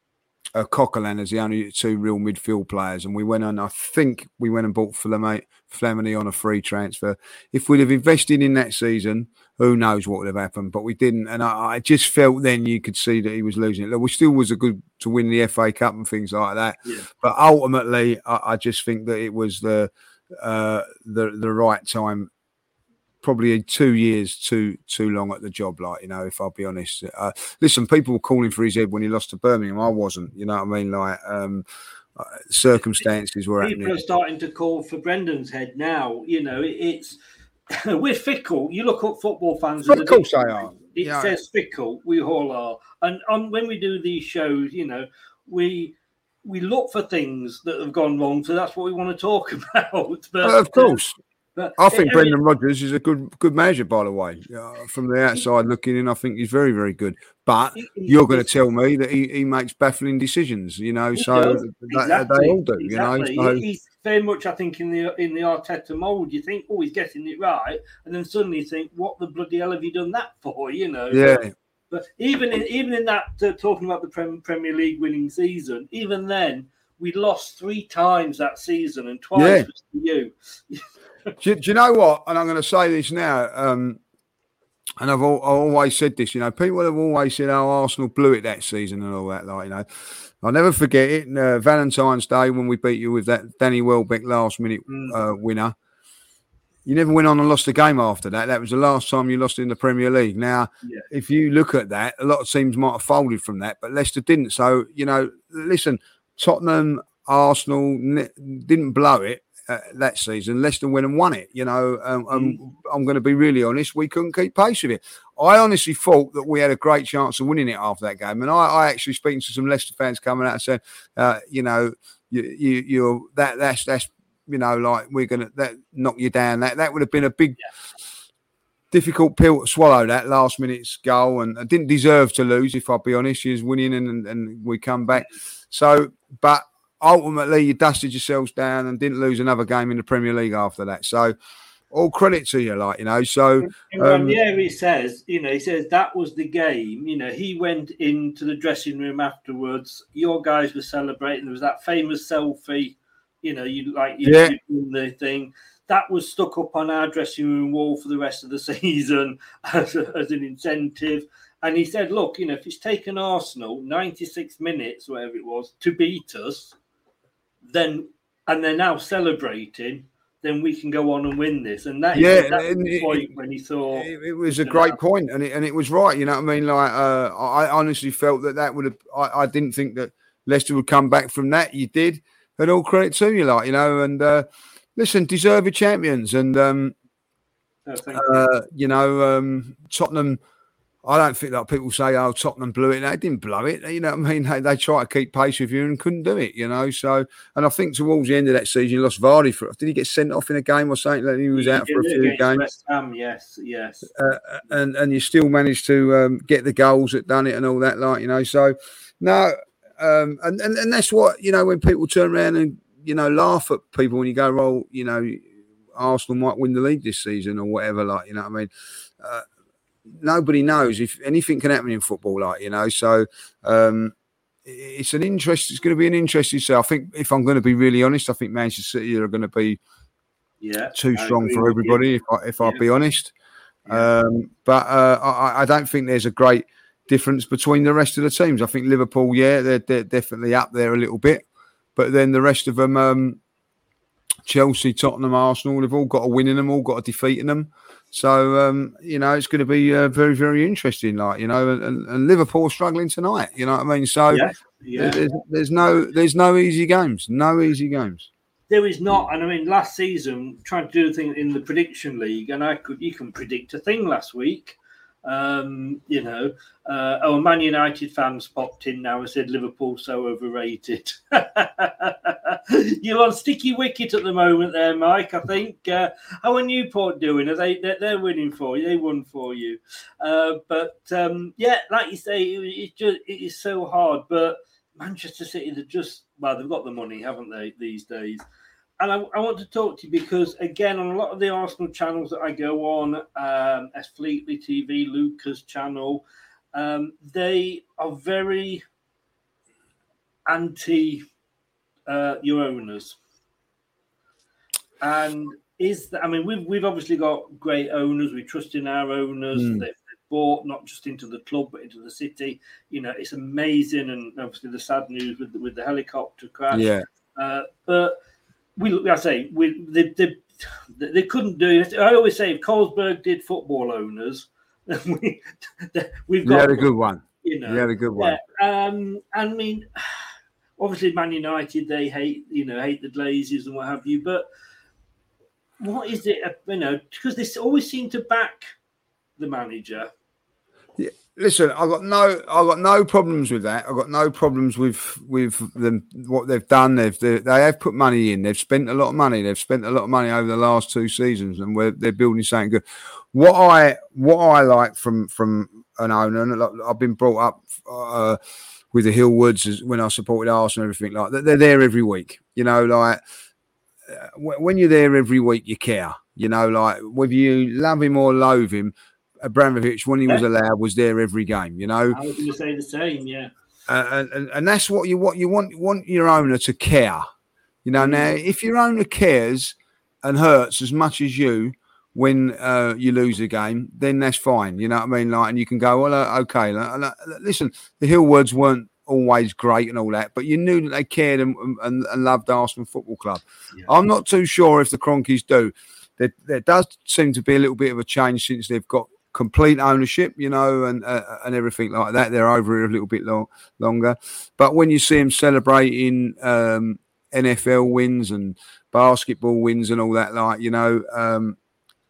uh, Coquelin as the only two real midfield players. And we went on, I think we went and bought Flamini on a free transfer. If we'd have invested in that season, who knows what would have happened, but we didn't. And I, I just felt then you could see that he was losing it. Look, we still was a good to win the F A Cup and things like that. Yeah. But ultimately, I, I just think that it was the uh, the the right time. Probably two years too too long at the job, like, you know, if I'll be honest. Uh, listen, people were calling for his head when he lost to Birmingham. I wasn't, you know what I mean? Like, um, uh, circumstances were people happening. Are starting to call for Brendan's head now. You know, it, it's we're fickle. You look up football fans. Of course they are. It yeah. says fickle. We all are. And um, when we do these shows, you know, we we look for things that have gone wrong. So that's what we want to talk about. But uh, of course. Uh, But I think every, Brendan Rodgers is a good good manager, by the way. Uh, from the outside looking in, I think he's very, very good. But he, you're going to tell me that he, he makes baffling decisions, you know, so does, exactly, they all do, exactly. you know. So. He's very much, I think, in the in the Arteta mould. You think, oh, he's getting it right, and then suddenly you think, what the bloody hell have you done that for? You know. Yeah. But, but even in even in that uh, talking about the Prem, Premier League winning season, even then we lost three times that season, and twice yeah. was to you. do, do you know what? And I'm going to say this now. Um, And I've, all, I've always said this, you know, people have always said, oh, Arsenal blew it that season and all that, like, you know. I'll never forget it, uh, Valentine's Day when we beat you with that Danny Welbeck last-minute mm. uh, winner. You never went on and lost a game after that. That was the last time you lost in the Premier League. Now, yeah. if you look at that, a lot of teams might have folded from that, but Leicester didn't. So, you know, listen, Tottenham, Arsenal didn't blow it. Uh, that season, Leicester went and won it. You know, um, mm. um, I'm going to be really honest. We couldn't keep pace with it. I honestly thought that we had a great chance of winning it after that game. And I, I actually speaking to some Leicester fans coming out and saying, uh, you know, you, you, you're that that's that's you know, like we're going to that knock you down. That that would have been a big, yeah. difficult pill to swallow. That last minute's goal, and I didn't deserve to lose. If I'll be honest, she was winning, and and we come back. So, but. Ultimately, you dusted yourselves down and didn't lose another game in the Premier League after that. So, all credit to you, like, you know. So, um, yeah, he says, you know, he says that was the game. You know, he went into the dressing room afterwards. Your guys were celebrating. There was that famous selfie, you know, you like you yeah. doing the thing. That was stuck up on our dressing room wall for the rest of the season as, a, as an incentive. And he said, look, you know, if it's taken Arsenal ninety-six minutes, whatever it was, to beat us, then and they're now celebrating, then we can go on and win this. And that yeah, is that the point when he thought it, it was a great know. point, and it and it was right. You know what I mean? Like uh, I honestly felt that that would have. I, I didn't think that Leicester would come back from that. You did, and all credit to you, like, you know. And uh, listen, deserved champions, and um, oh, uh, you. you know, um, Tottenham. I don't think that people say, oh, Tottenham blew it. They didn't blow it. You know what I mean? They, they tried to keep pace with you and couldn't do it, you know. So, and I think towards the end of that season, you lost Vardy for Did he get sent off in a game or something? Like he was he out for a few games. West Ham, yes, yes. Uh, and, and you still managed to um, get the goals that done it and all that, like, you know. So, no, um, and, and, and that's what, you know, when people turn around and, you know, laugh at people when you go, well, you know, Arsenal might win the league this season or whatever, like, you know what I mean? Uh, Nobody knows if anything can happen in football, like, you know. So um, it's an interest. It's going to be an interesting. So I think, if I'm going to be really honest, I think Manchester City are going to be yeah too strong for everybody. If I, if yeah. I'll be honest, yeah. um, but uh, I, I don't think there's a great difference between the rest of the teams. I think Liverpool, yeah, they're, they're definitely up there a little bit, but then the rest of them, um, Chelsea, Tottenham, Arsenal, they've all got a win in them, all got a defeat in them. So, um, you know, it's going to be uh, very, very interesting, like, you know, and, and Liverpool struggling tonight, you know what I mean? So yeah, yeah. There's, there's no there's no easy games, no easy games. There is not. And I mean, last season, trying to do the thing in the prediction league, and I could, you can predict a thing last week. Um, you know, uh, oh, Man United fans popped in now and said Liverpool so overrated. You're on sticky wicket at the moment there, Mike, I think. Uh, how are Newport doing? Are they, they're, they're winning for you. They won for you. Uh, but, um, yeah, like you say, it, it, just, it is so hard. But Manchester City, they're just, well, they've got the money, haven't they, these days? And I, I want to talk to you because, again, on a lot of the Arsenal channels that I go on, um, as Fleetly T V, Luca's channel, um, they are very anti uh, your owners. And is that, I mean, we've, we've obviously got great owners. We trust in our owners. Mm. They've bought not just into the club, but into the city. You know, it's amazing. And obviously the sad news with the, with the helicopter crash. Yeah. Uh, but... We, I say, we they, they, they couldn't do it. I always say, if Carlsberg did football owners, we, we've got... You had a good one. You know, you had a good one. Yeah, um, I mean, obviously, Man United, they hate, you know, hate the Glazers and what have you. But what is it, you know, because they always seem to back the manager. Yeah. Listen, I got no, I got no problems with that. I got no problems with with them. What they've done, they've they, they have put money in. They've spent a lot of money. They've spent a lot of money over the last two seasons, and we're, they're building something good. What I what I like from from an owner, and I've been brought up uh, with the Hillwoods when I supported Arsenal and everything like that. They're there every week, you know, like. uh, when you're there every week, you care. You know, like whether you love him or loathe him, Abramovich, when he was allowed, was there every game. You know, I was going to say the same. Yeah, uh, and and that's what you what you want. You want your owner to care. You know, mm. now if your owner cares and hurts as much as you when uh, you lose a game, then that's fine. You know what I mean? Like, and you can go, well, uh, okay. Like, listen, the Hillwards weren't always great and all that, but you knew that they cared and, and, and loved Arsenal Football Club. Yeah. I'm not too sure if the Cronkies do. There, there does seem to be a little bit of a change since they've got complete ownership, you know, and uh, and everything like that. They're over it a little bit long, longer. But when you see them celebrating um, N F L wins and basketball wins and all that, like, you know, um,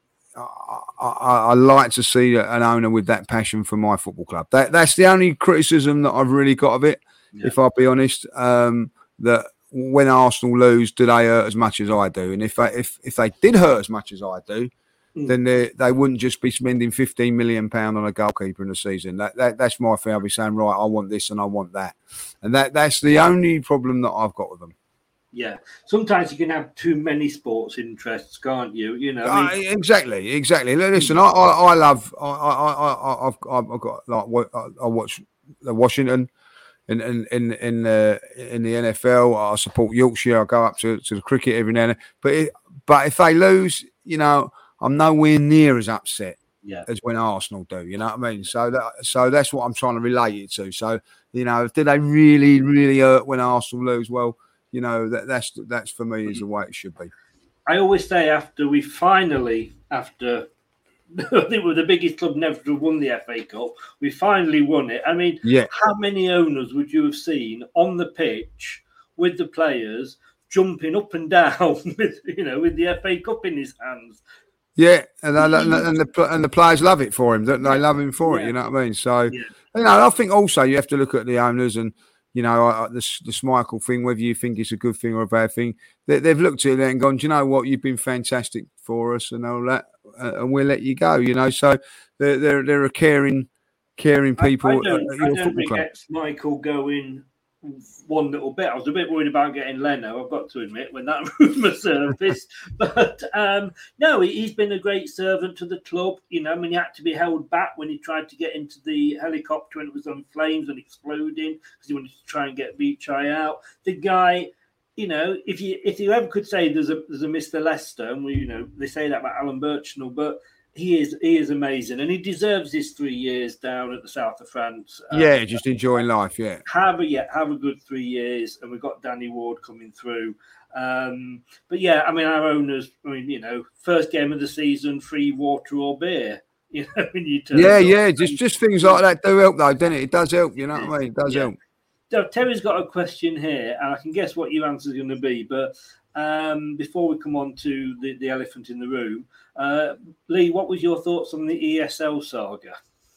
I, I, I like to see an owner with that passion for my football club. That That's the only criticism that I've really got of it, yeah. if I'll be honest, um, that when Arsenal lose, do they hurt as much as I do? And if I, if if they did hurt as much as I do, mm. then they they wouldn't just be spending fifteen million pounds on a goalkeeper in the season. That, that that's my thing. I'll be saying, right, I want this and I want that, and that that's the only problem that I've got with them. Yeah, sometimes you can have too many sports interests, can't you? You know, I mean, uh, exactly, exactly. Listen, I I, I love I I I I've I've got like I watch the Washington. In in in in the in the N F L, I support Yorkshire. I go up to, to the cricket every now and then. But it, but if they lose, you know, I'm nowhere near as upset yeah. as when Arsenal do. You know what I mean? So that so that's what I'm trying to relate it to. So you know, did they really really hurt when Arsenal lose? Well, you know that that's that's for me is the way it should be. I always say after we finally after. I think we're the biggest club never to have won the F A Cup. We finally won it. I mean, yeah. how many owners would you have seen on the pitch with the players jumping up and down with, you know, with the F A Cup in his hands? Yeah, and and, and the and the players love it for him. Don't they? Love him for yeah. it. You know what I mean? So, yeah. you know, I think also you have to look at the owners and. You know, the, the Schmeichel thing, whether you think it's a good thing or a bad thing, they, they've looked at it and gone, do you know what, you've been fantastic for us and all that, uh, and we'll let you go, you know. So they're, they're, they're a caring, caring people. I, I don't, at your I don't think Schmeichel going one little bit. I was a bit worried about getting Leno, I've got to admit, when that rumour surfaced. But um, no, he's been a great servant to the club. You know, I mean, he had to be held back when he tried to get into the helicopter and it was on flames and exploding because he wanted to try and get Vichai out. The guy, you know, if you if you ever could say there's a there's a Mister Leicester, and we, you know, they say that about Alan Birchnell, but He is he is amazing, and he deserves his three years down at the south of France. Um, yeah, just enjoying life. Yeah, have a yeah, have a good three years, and we've got Danny Ward coming through. Um, but yeah, I mean, our owners. I mean, you know, first game of the season, free water or beer. You know, when you turn yeah, yeah, just just things like that do help, though, doesn't it? It does help. You know what I mean? It does yeah. help. So Terry's got a question here, and I can guess what your answer is going to be, but. Um, before we come on to the, the elephant in the room, uh, Lee, what was your thoughts on the E S L saga?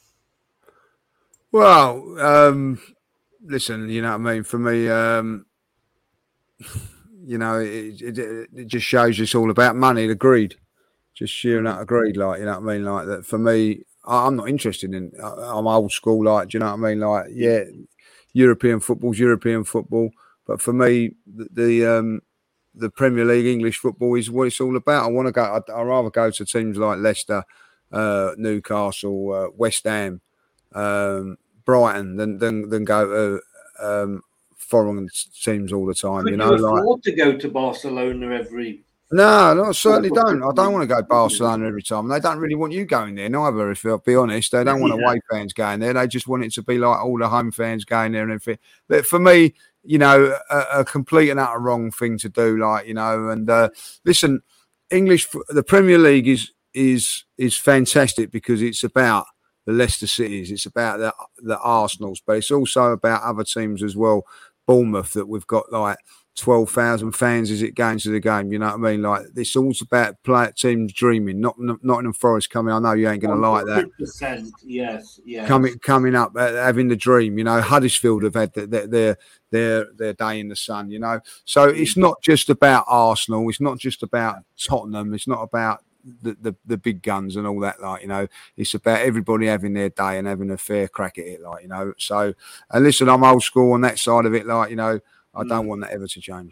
Well, um, listen, you know what I mean? For me, um, you know, it, it, it just shows you it's all about money, the greed, just sheer and utter greed, like, you know what I mean? Like that for me, I'm not interested in, I'm old school, like, do you know what I mean? Like, yeah, European football's European football, but for me, the, the um, the Premier League English football is what it's all about. I want to go. I'd, I'd rather go to teams like Leicester, uh, Newcastle, uh, West Ham, um, Brighton than than than go to um, foreign teams all the time. Could you know, you afford like to go to Barcelona every. No, no, I certainly don't. I don't want to go to Barcelona every time. They don't really want you going there, neither, if I'll be honest. They don't want yeah. away fans going there. They just want it to be like all the home fans going there and everything. But for me, you know, a, a complete and utter wrong thing to do, like, you know, and uh, listen, English, the Premier League is is is fantastic because it's about the Leicester Cities, it's about the, the Arsenals, but it's also about other teams as well. Bournemouth, that we've got like twelve thousand fans as it going to the game, you know what I mean? Like, it's all about play, teams dreaming, not Nottingham Forest coming. I know you ain't going to like that. one hundred percent, yes, yes. Coming, coming up, uh, having the dream, you know. Huddersfield have had the, the, their their their day in the sun, you know. So it's not just about Arsenal. It's not just about Tottenham. It's not about the, the, the big guns and all that, like, you know. It's about everybody having their day and having a fair crack at it, like, you know. So, and listen, I'm old school on that side of it, like, you know. I don't want that ever to change.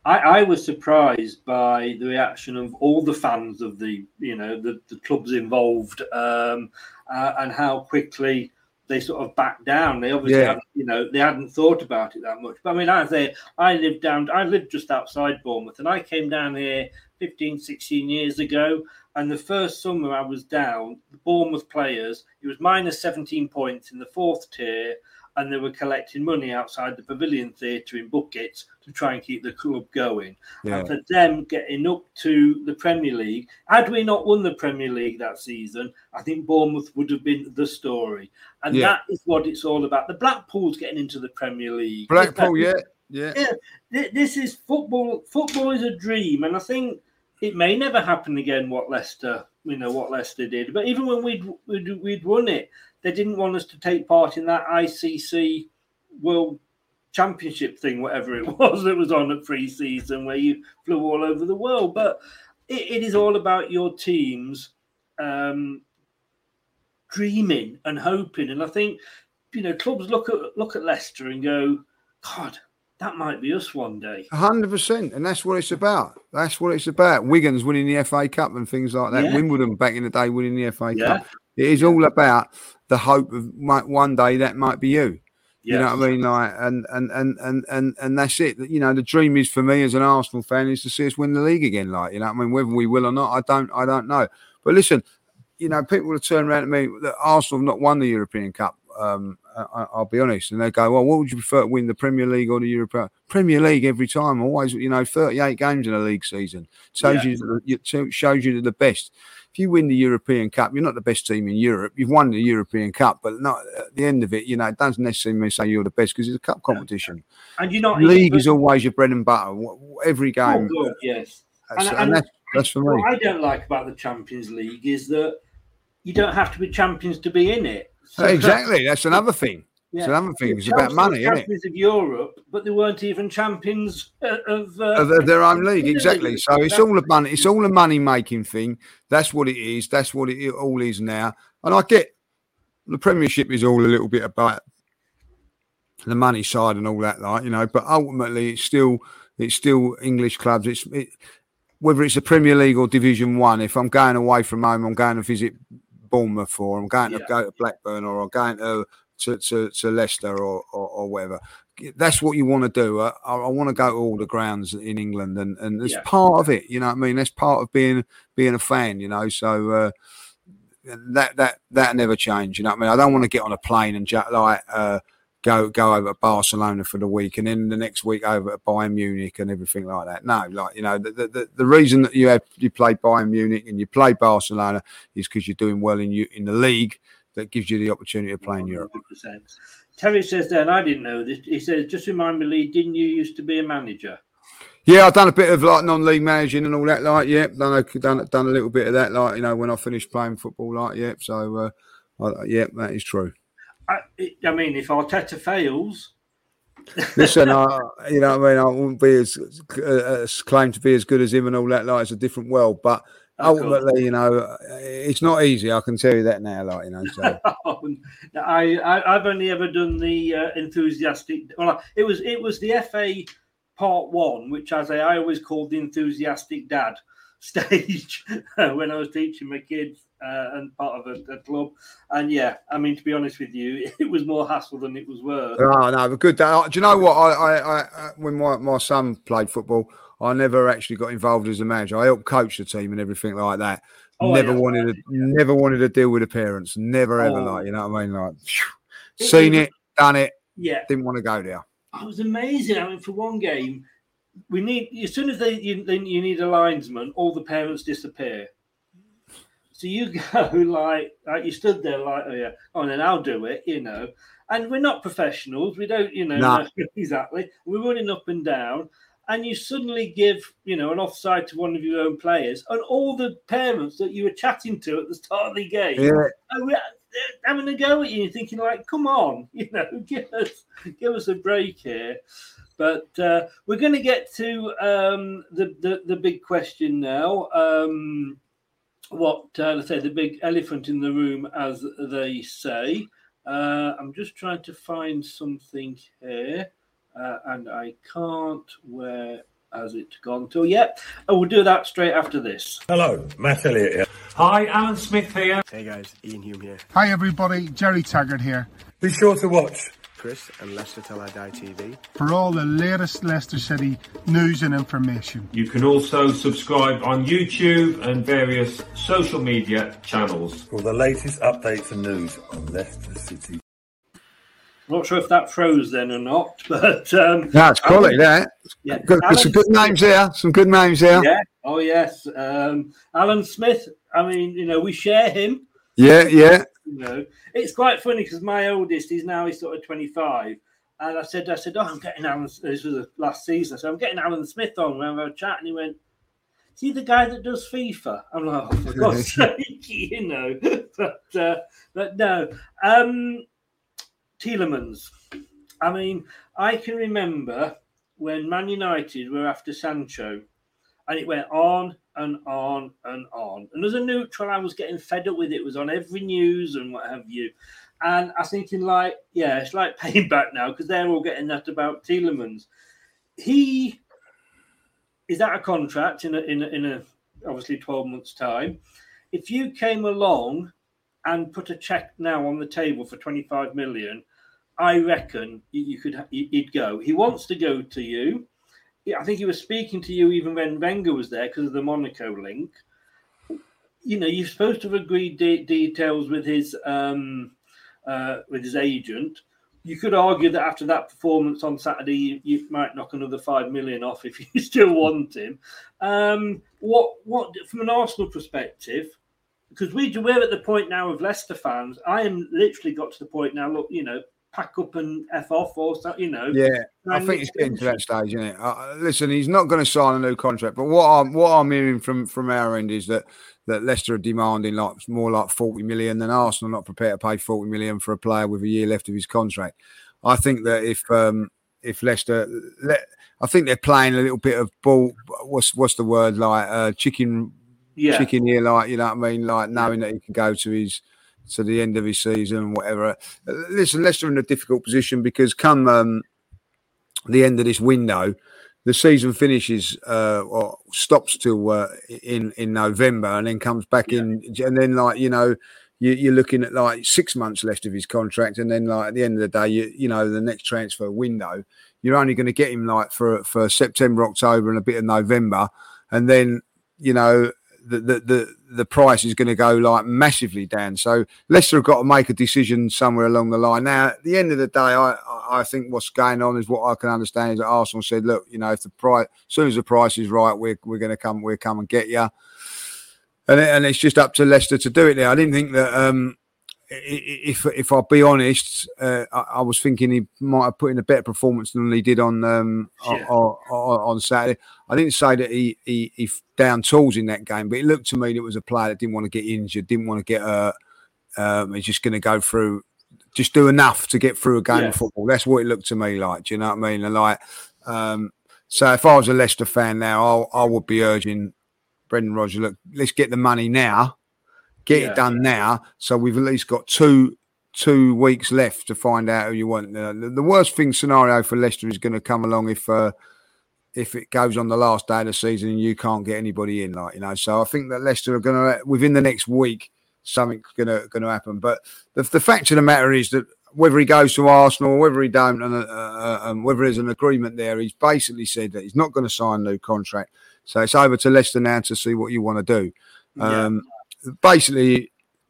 I, I was surprised by the reaction of all the fans of the, you know, the, the clubs involved, um, uh, and how quickly they sort of backed down. They obviously, Yeah. hadn't, you know, they hadn't thought about it that much. But I mean, I say, I lived down, I lived just outside Bournemouth, and I came down here fifteen, sixteen years ago. And the first summer I was down, the Bournemouth players, it was minus seventeen points in the fourth tier, and they were collecting money outside the Pavilion Theatre in buckets to try and keep the club going. Yeah. And for them getting up to the Premier League, had we not won the Premier League that season, I think Bournemouth would have been the story. And Yeah. that is what it's all about. The Blackpool's getting into the Premier League. Blackpool, yeah, yeah. Yeah, th- this is football. Football is a dream, and I think it may never happen again. What Leicester, you know, what Leicester did. But even when we'd we'd, we'd won it, they didn't want us to take part in that I C C World Championship thing, whatever it was that was on at pre-season, where you flew all over the world. But it, it is all about your teams um, dreaming and hoping. And I think, you know, clubs look at look at Leicester and go, God, that might be us one day. one hundred percent. And that's what it's about. That's what it's about. Wigan's winning the F A Cup and things like that. Yeah. Wimbledon back in the day winning the F A Yeah. Cup. It is all about the hope of might, one day that might be you. You know Yes. what I mean? Like, and, and, and, and, and, and that's it. You know, the dream is for me as an Arsenal fan is to see us win the league again. Like, you know what I mean? Whether we will or not, I don't, I don't know. But listen, you know, people will turn around to me that Arsenal have not won the European Cup. Um, I, I'll be honest. And they go, well, what would you prefer to win, the Premier League or the European? Premier League every time, always, you know, thirty-eight games in a league season. Shows Yeah. you, it shows you the best. If you win the European Cup, you're not the best team in Europe. You've won the European Cup, but not at the end of it, you know, it doesn't necessarily mean say you're the best because it's a cup competition. And you're not League even- is always your bread and butter. Every game. Oh, God, yes. That's, And- and and that's, that's for me. What I don't like about the Champions League is that you don't have to be champions to be in it. So- Exactly. That's another thing. It's Yeah. another thing. It's Chelsea about money, were isn't it? champions of Europe, but they weren't even champions uh, of, uh, Of their- their own league, Premier exactly. League. So it's all a money. It's all a money making thing. That's what it is. That's what it all is now. And I get the Premiership is all a little bit about the money side and all that, like you know. But ultimately, it's still it's still English clubs. It's it, whether it's a Premier League or Division One. If I'm going away from home, I'm going to visit Bournemouth, or I'm going to Yeah. go to Blackburn, or I'm going to to, to, to Leicester, or, or or whatever. That's what you want to do. I, I want to go to all the grounds in England, and and it's Yeah. part of it. You know what I mean? That's part of being being a fan. You know, so. Uh, that that that never changed. You know what I mean? I don't want to get on a plane and ju- like uh, go go over to Barcelona for the week and then the next week over to Bayern Munich and everything like that. No, like you know, the the, the reason that you have you play Bayern Munich and you play Barcelona is because you're doing well in you in the league that gives you the opportunity to play in Europe. one hundred percent. Terry says there, and I didn't know this. He says, just remind me, Lee, didn't you used to be a manager? Yeah, I've done a bit of like non-league managing and all that. Like, yeah, done a, done done a little bit of that. Like, you know, when I finished playing football, like, yeah. So, uh, I, yeah, that is true. I, I mean, if Arteta fails, Listen, I, you know what I mean? I wouldn't be as uh, claimed to be as good as him and all that. Like, it's a different world. But Of course. ultimately, you know, it's not easy. I can tell you that now. Like, you know, so I, I I've only ever done the uh, enthusiastic. Well, it was it was the F A Part One, which as I, I always called the enthusiastic dad stage when I was teaching my kids uh, and part of a, a club. And yeah, I mean, to be honest with you, it was more hassle than it was worth. oh no, but good. Do you know what? I, I, I when my, my son played football, I never actually got involved as a manager. I helped coach the team and everything like that. Oh, never yeah. wanted to, never wanted to deal with the parents. Never ever, Oh. like, you know what I mean? Like, It seen was- it, done it, Yeah, didn't want to go there. it was amazing. I mean, for one game, we need as soon as they you, they, you need a linesman, all the parents disappear. So you go like like you stood there like, oh yeah, oh and then I'll do it, you know. And we're not professionals. We don't, you know, No. know exactly. We're running up and down, and you suddenly give, you know, an offside to one of your own players, and all the parents that you were chatting to at the start of the game, Yeah. are they're having a go at you, and thinking like, come on, you know, give us give us a break here. But uh, we're going to get to um, the, the the big question now. Um, what uh, let's say the big elephant in the room, as they say. Uh, I'm just trying to find something here, uh, and I can't. Where Has it gone to? Yep. Oh, we'll do that straight after this. Hello, Matt Elliott here. Hi, Alan Smith here. Hey guys, Ian Hume here. Hi everybody, Jerry Taggart here. Be sure to watch Chris and Leicester Till I Die T V for all the latest Leicester City news and information. You can also subscribe on YouTube and various social media channels for the latest updates and news on Leicester City. Not sure if that froze then or not, but um, no, it's quality there. Yeah, good, Alan some good Smith, names there. Some good names there. Yeah. Oh yes, um, Alan Smith. I mean, you know, we share him. Yeah, yeah. You know, it's quite funny because my oldest, he's now he's sort of twenty-five, and I said, I said, oh, I'm getting Alan. This was the last season, so I'm getting Alan Smith on. When we were chatting, he went, "Is he the guy that does FIFA?" I'm like, oh, for God's sake, you know. But uh, but no. Um, Tielemans. I mean, I can remember when Man United were after Sancho, and it went on and on and on. And as a neutral, I was getting fed up with it. It was on every news and what have you. And I was thinking, like, yeah, it's like paying back now because they're all getting that about Tielemans. He is out of contract in a, in a, in a obviously twelve months' time. If you came along and put a check now on the table for twenty-five million, I reckon you could he'd go. He wants to go to you. I think he was speaking to you even when Wenger was there because of the Monaco link. You know, you're supposed to have agreed de- details with his um, uh, with his agent. You could argue that after that performance on Saturday, you, you might knock another five million off if you still want him. Um, what what from an Arsenal perspective? Because we, we're at the point now of Leicester fans. I am literally got to the point now, look, you know, pack up and F off or something, you know. Yeah, I think it's getting to that stage, isn't it? Uh, listen, he's not going to sign a new contract, but what I'm, what I'm hearing from, from our end is that, that Leicester are demanding like more like forty million than Arsenal, not prepared to pay forty million for a player with a year left of his contract. I think that if um, if Leicester, le- I think they're playing a little bit of ball, what's, what's the word, like uh, chicken... Yeah. Chicken here, like, you know what I mean? Like knowing that he can go to his to the end of his season, whatever. Listen, Leicester are in a difficult position because come um, the end of this window, the season finishes uh, or stops till uh, in in November and then comes back yeah. in, and then like you know you, you're looking at like six months left of his contract, and then like at the end of the day, you you know the next transfer window, you're only going to get him like for for September, October, and a bit of November, and then you know. The, the the the price is going to go like massively down. So Leicester have got to make a decision somewhere along the line. Now, at the end of the day, I I think what's going on is what I can understand is that Arsenal said, look, you know, if the price, as soon as the price is right, we're we're going to come, we'll come and get you. And it, and it's just up to Leicester to do it now. I didn't think that. Um, If if I'll be honest, uh, I, I was thinking he might have put in a better performance than he did on um, yeah. on, on, on Saturday. I didn't say that he, he he down tools in that game, but it looked to me that it was a player that didn't want to get injured, didn't want to get uh, um, he's just going to go through, just do enough to get through a game yeah. of football. That's what it looked to me like. Do you know what I mean? And like, um, so if I was a Leicester fan now, I I would be urging Brendan Rodgers, look, let's get the money now. Get yeah. it done now, so we've at least got two two weeks left to find out who you want. Uh, the, the worst thing scenario for Leicester is going to come along if uh, if it goes on the last day of the season and you can't get anybody in, like you know. So I think that Leicester are going to within the next week something's going to going to happen. But the, the fact of the matter is that whether he goes to Arsenal or whether he don't, and uh, uh, um, whether there's an agreement there, he's basically said that he's not going to sign a new contract. So it's over to Leicester now to see what you want to do. Um, yeah. Basically,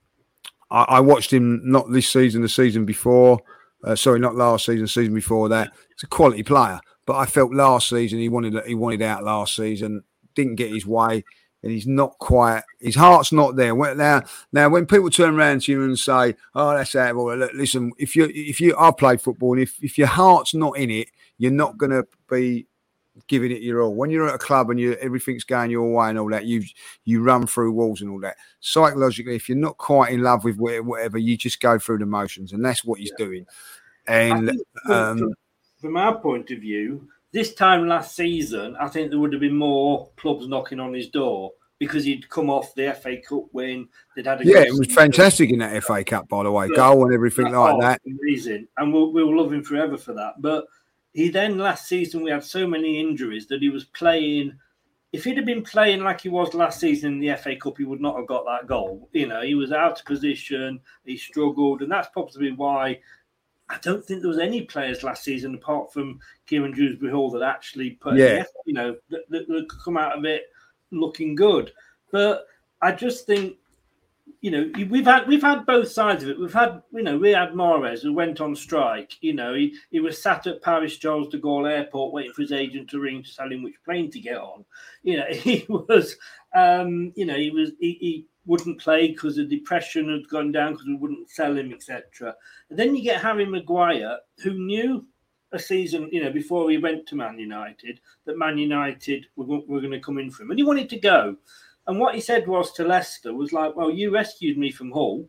I, I watched him not this season, the season before. Uh, sorry, not last season, the season before that. He's a quality player, but I felt last season he wanted he wanted out last season, didn't get his way, and he's not quite. His heart's not there. Now, now when people turn around to you and say, "Oh, that's out," well, listen, if you if you I played football, and if if your heart's not in it, you're not going to be giving it your all. When you're at a club and you everything's going your way and all that, you you run through walls and all that. Psychologically, if you're not quite in love with whatever, you just go through the motions, and that's what he's yeah. doing. And um, from, from our point of view, this time last season, I think there would have been more clubs knocking on his door because he'd come off the F A Cup win. They'd had a yeah, it was fantastic in that F A Cup, by the way, goal and everything like oh, that. Amazing, and we'll we'll love him forever for that. But he then last season we had so many injuries that he was playing. If he'd have been playing like he was last season in the F A Cup, he would not have got that goal. You know, he was out of position, he struggled, and that's probably why I don't think there was any players last season apart from Kieran Dewsbury-Hall that actually put, yeah. you know, that, that, that could come out of it looking good. But I just think, you know, we've had we've had both sides of it. We've had, you know, Riyad Mahrez, who went on strike. You know, he, he was sat at Paris Charles de Gaulle Airport waiting for his agent to ring to tell him which plane to get on. You know, he was, um, you know, he was he, he wouldn't play because the depression had gone down because we wouldn't sell him, et cetera. And then you get Harry Maguire, who knew a season, you know, before he went to Man United, that Man United were, were going to come in for him, and he wanted to go. And what he said was to Leicester was like, well, you rescued me from Hull.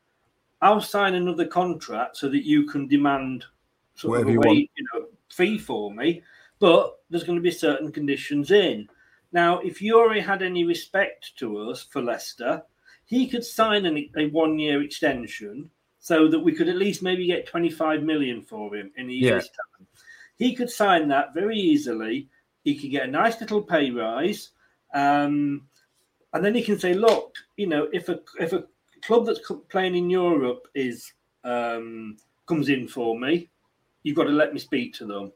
I'll sign another contract so that you can demand sort of a wage, you know, fee for me. But there's going to be certain conditions in. Now, if Yuri had any respect to us for Leicester, he could sign an, a one-year extension so that we could at least maybe get twenty-five million for him in a year's yeah. time. He could sign that very easily. He could get a nice little pay rise. Um, And then he can say, look, you know, if a if a club that's playing in Europe is um, comes in for me, you've got to let me speak to them.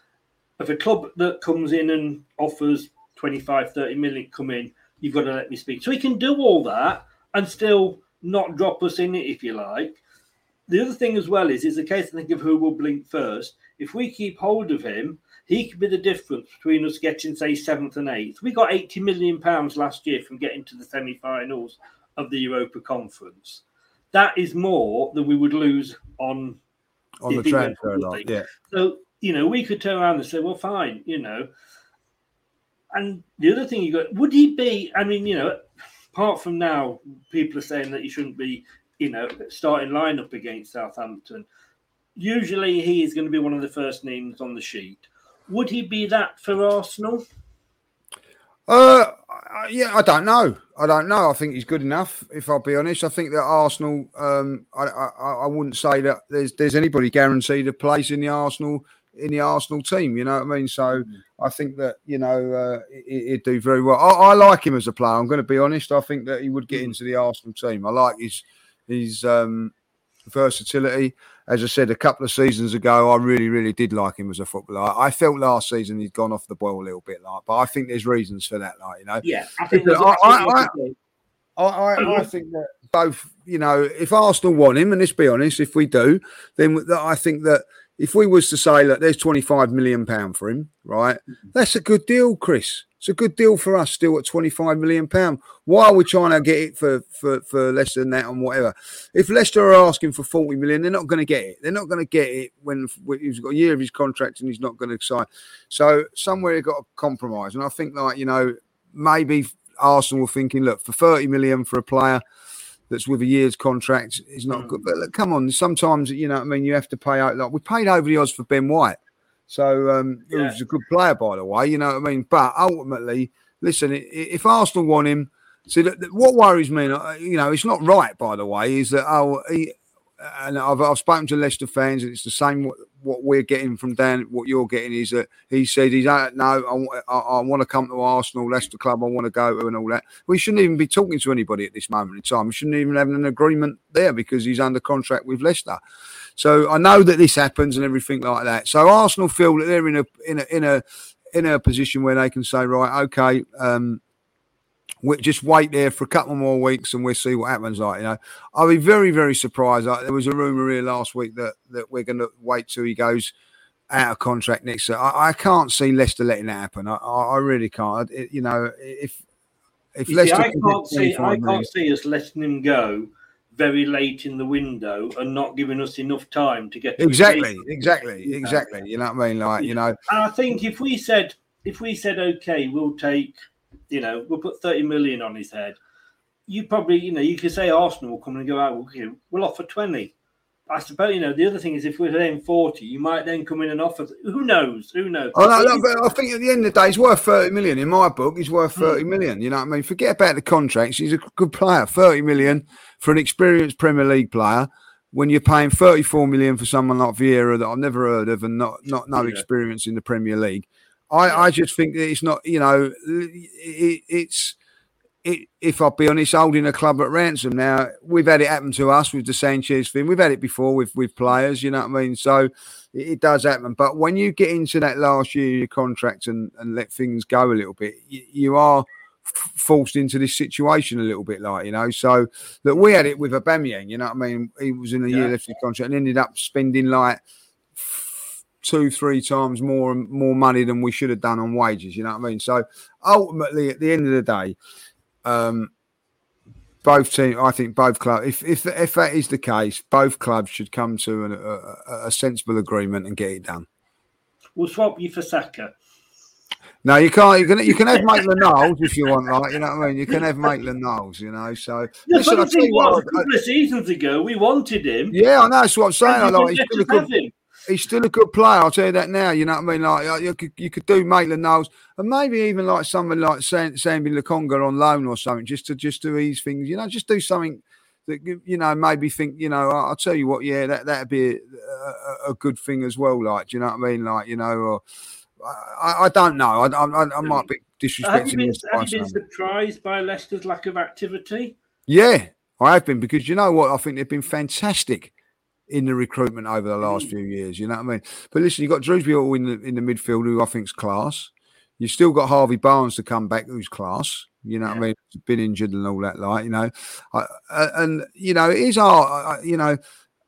If a club that comes in and offers twenty-five, thirty million come in, you've got to let me speak. So he can do all that and still not drop us in it, if you like. The other thing as well is, it's a case, I think, of who will blink first. If we keep hold of him, he could be the difference between us getting, say, seventh and eighth. We got eighty million pounds last year from getting to the semi-finals of the Europa Conference. That is more than we would lose on, on the transfer line. Yeah. So, you know, we could turn around and say, well, fine, you know. And the other thing you got, would he be, I mean, you know, apart from now, people are saying that he shouldn't be, you know, starting lineup against Southampton. Usually he is going to be one of the first names on the sheet. Would he be that for Arsenal? Uh, yeah, I don't know. I don't know. I think he's good enough, if I'll be honest. I think that Arsenal, um, I, I, I wouldn't say that there's there's anybody guaranteed a place in the Arsenal in the Arsenal team. You know what I mean? So mm. I think that, you know, uh, he, he'd do very well. I, I like him as a player. I'm going to be honest. I think that he would get mm. into the Arsenal team. I like his his um, versatility. As I said a couple of seasons ago, I really, really did like him as a footballer. I felt last season he'd gone off the boil a little bit, like, but I think there's reasons for that, like, you know. Yeah, I think. I, I, I, I, I think that both, you know, if Arsenal want him, and let's be honest, if we do, then I think that if we was to say, look, there's twenty-five million pounds for him, right? Mm-hmm. That's a good deal, Chris. It's a good deal for us still at twenty-five million pounds. Why are we trying to get it for, for, for less than that and whatever? If Leicester are asking for forty million, they're not going to get it. They're not going to get it when he's got a year of his contract and he's not going to sign. So somewhere you've got to compromise. And I think, like, you know, maybe Arsenal were thinking, look, for thirty million for a player that's with a year's contract is not mm. good. But look, come on, sometimes, you know what I mean, you have to pay out. Like, we paid over the odds for Ben White. So um, yeah. he was a good player, by the way, you know what I mean? But ultimately, listen, if Arsenal want him, see, what worries me, you know, it's not right, by the way, is that, oh, he, and I've, I've spoken to Leicester fans, and it's the same what, what we're getting from Dan, what you're getting is that he said, he's uh, no, I, I, I want to come to Arsenal, Leicester club, I want to go to and all that. We shouldn't even be talking to anybody at this moment in time. We shouldn't even have an agreement there because he's under contract with Leicester. So I know that this happens and everything like that. So Arsenal feel that they're in a in a in a in a position where they can say, right, okay, um, we just wait there for a couple more weeks and we'll see what happens. Like, you know, I'll be very, very surprised. Like, there was a rumor here last week that that we're going to wait till he goes out of contract next year. I, I can't see Leicester letting that happen. I, I really can't. It, you know, if if you Leicester, see, I can't see, I can't see us letting him go very late in the window and not giving us enough time to get to exactly, exactly, exactly. You know what I mean? Like, you know, and I think if we said, if we said, okay, we'll take, you know, we'll put thirty million on his head, you probably, you know, you could say Arsenal will come and go out, we'll, we'll offer twenty. I suppose, you know, the other thing is if we're then forty, you might then come in and offer. Who knows? Who knows? Oh, no, no, but I think at the end of the day, he's worth thirty million. In my book, he's worth thirty mm. million. You know what I mean? Forget about the contracts. He's a good player. thirty million for an experienced Premier League player. when you're paying thirty-four million for someone like Vieira that I've never heard of and not not no yeah. experience in the Premier League, I, I just think that it's not, you know, it, it's. It, if I'll be honest, holding a club at ransom. Now, we've had it happen to us with the Sanchez thing. We've had it before with, with players, you know what I mean? So it, it does happen. But when you get into that last year of your contract and, and let things go a little bit, you, you are f- forced into this situation a little bit, like, you know. So, look, we had it with Aubameyang, you know what I mean? He was in a yeah. year left of contract and ended up spending like two, three times more more money than we should have done on wages, you know what I mean? So, ultimately, at the end of the day, Um, both teams, I think both clubs, if, if if that is the case, both clubs should come to an, a, a sensible agreement and get it done. We'll swap you for Saka. No, you can't. You can you can have Maitland-Niles if you want, like, you know what I mean. You can have Maitland-Niles, you know. So yeah, listen, I think what, what, a couple I, of seasons ago we wanted him. Yeah, I know. That's what I'm saying. I like. He's still a good, him. He's still a good player. I'll tell you that now. You know what I mean? Like you could you could do Maitland-Niles and maybe even like someone like Sambi Lokonga on loan or something, just to just to ease things. You know, just do something that, you know, maybe think, you know, I'll tell you what, yeah, that that'd be a, a, a good thing as well. Like, do you know what I mean? Like, you know, or, I, I don't know. I, I, I might be disrespecting. Have you been, have you been surprised by Leicester's lack of activity? Yeah, I have been, because you know what? I think they've been fantastic in the recruitment over the last mm. few years. You know what I mean? But listen, you've got Drewsbury in the in the midfield, who I think's class. You've still got Harvey Barnes to come back, who's class. You know yeah. what I mean? He's been injured and all that, like, you know. I, uh, and, you know, it is hard, you know. I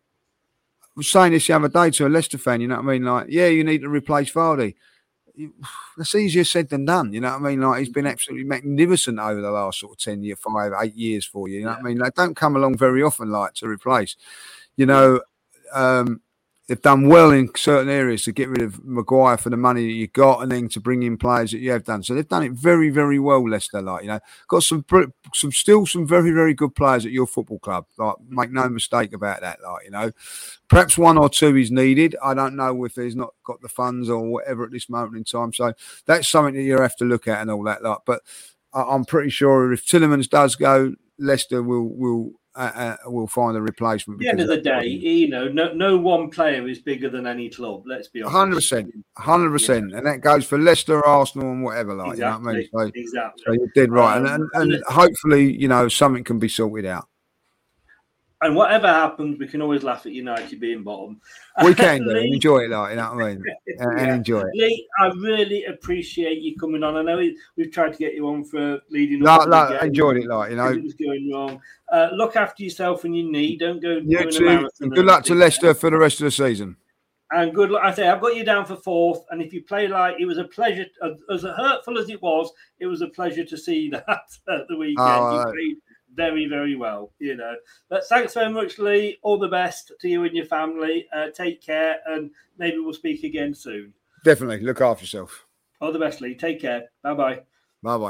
was saying this the other day to a Leicester fan, you know what I mean? Like, yeah, you need to replace Vardy. That's easier said than done, you know what I mean? Like, he's been absolutely magnificent over the last sort of ten years, five, eight years for you, you know yeah. what I mean? Like, don't come along very often, like, to replace. You know, um, they've done well in certain areas to get rid of Maguire for the money that you got, and then to bring in players that you have done. So they've done it very, very well, Leicester. Like, you know, got some, some still some very, very good players at your football club. Like, make no mistake about that. Like, you know, perhaps one or two is needed. I don't know if there's not got the funds or whatever at this moment in time. So that's something that you have to look at and all that. Like, but I'm pretty sure if Tielemans does go, Leicester will will. Uh, uh, we'll find a replacement. At the end of the day, you know, no no one player is bigger than any club. Let's be honest. one hundred percent. one hundred percent. And that goes for Leicester, Arsenal and whatever. Like, exactly. You know what I mean? So, exactly. So you did right. Um, and, and, and hopefully, you know, something can be sorted out. And whatever happens, we can always laugh at United being bottom. We can do and enjoy it, like, you know what I mean? And, yeah. and enjoy it. Lee, I really appreciate you coming on. I know we've tried to get you on for leading no, up. No, I enjoyed it, like, you know. It was going wrong. Uh, look after yourself and your knee. Don't go yeah, doing a marathon. Good luck to Leicester for the rest of the season. And good luck. I say, I've got you down for fourth. And if you play like, it was a pleasure, as hurtful as it was, it was a pleasure to see that at the weekend. Oh, you played very, very well, you know. But thanks very much, Lee. All the best to you and your family. Uh, take care, and maybe we'll speak again soon. Definitely. Look after yourself. All the best, Lee. Take care. Bye-bye. Bye-bye.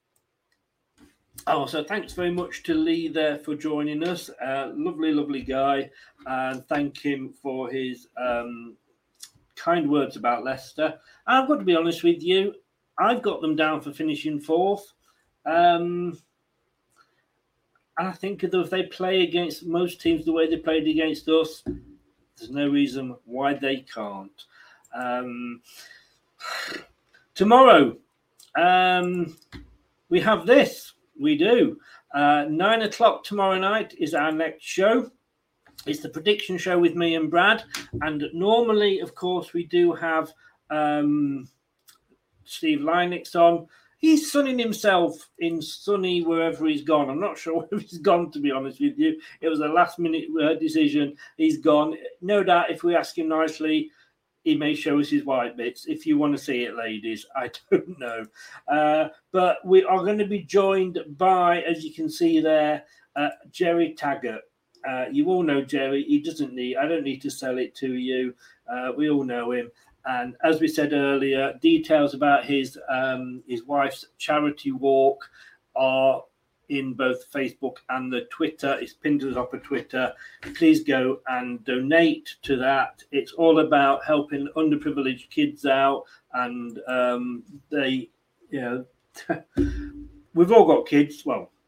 Oh, so thanks very much to Lee there for joining us. Uh, lovely, lovely guy. And thank him for his um, kind words about Leicester. I've got to be honest with you. I've got them down for finishing fourth. Um... And I think that if they play against most teams the way they played against us, there's no reason why they can't. Um, tomorrow, um, we have this. We do. Uh, nine o'clock tomorrow night is our next show. It's the prediction show with me and Brad. And normally, of course, we do have um, Steve Lynix on. He's sunning himself in sunny wherever he's gone. I'm not sure where he's gone, to be honest with you. It was a last-minute uh, decision. He's gone. No doubt if we ask him nicely, he may show us his white bits. If you want to see it, ladies, I don't know. Uh, but we are going to be joined by, as you can see there, uh, Jerry Taggart. Uh, you all know Jerry. He doesn't need, I don't need to sell it to you. Uh, we all know him. And as we said earlier, details about his um, his wife's charity walk are in both Facebook and the Twitter. It's pinned us up on Twitter. Please go and donate to that. It's all about helping underprivileged kids out. And um, they, you know, we've all got kids. Well,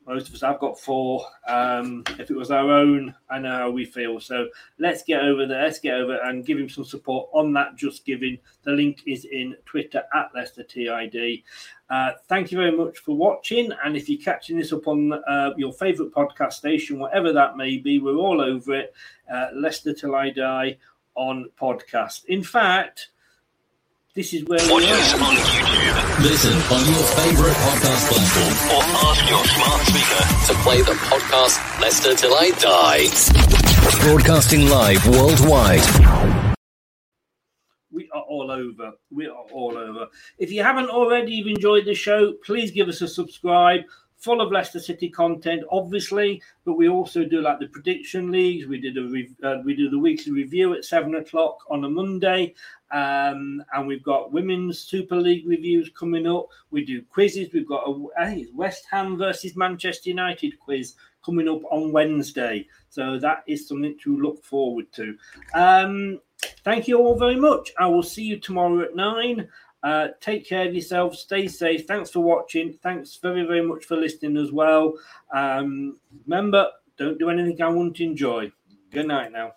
Most of us have got four. Um, if it was our own, I know how we feel. So let's get over there. Let's get over and give him some support on that Just Giving. The link is in Twitter at Leicester T I D. Uh, thank you very much for watching. And if you're catching this up on uh, your favourite podcast station, whatever that may be, we're all over it. Uh, Leicester Till I Die on podcast. In fact, this is where Watch we are. us on YouTube. Listen on your favourite podcast platform. Or ask your smart speaker to play the podcast Leicester Till I Die. Broadcasting live worldwide. We are all over. We are all over. If you haven't already you've enjoyed the show, please give us a subscribe. Full of Leicester City content, obviously, but we also do like the prediction leagues. We did a re- uh, we do the weekly review at seven o'clock on a Monday, um, and we've got women's Super League reviews coming up. We do quizzes. We've got a I think it's West Ham versus Manchester United quiz coming up on Wednesday, so that is something to look forward to. Um, thank you all very much. I will see you tomorrow at nine. Uh, take care of yourselves. Stay safe. Thanks for watching. Thanks very, very much for listening as well. Um, remember, don't do anything I won't enjoy. Good night now.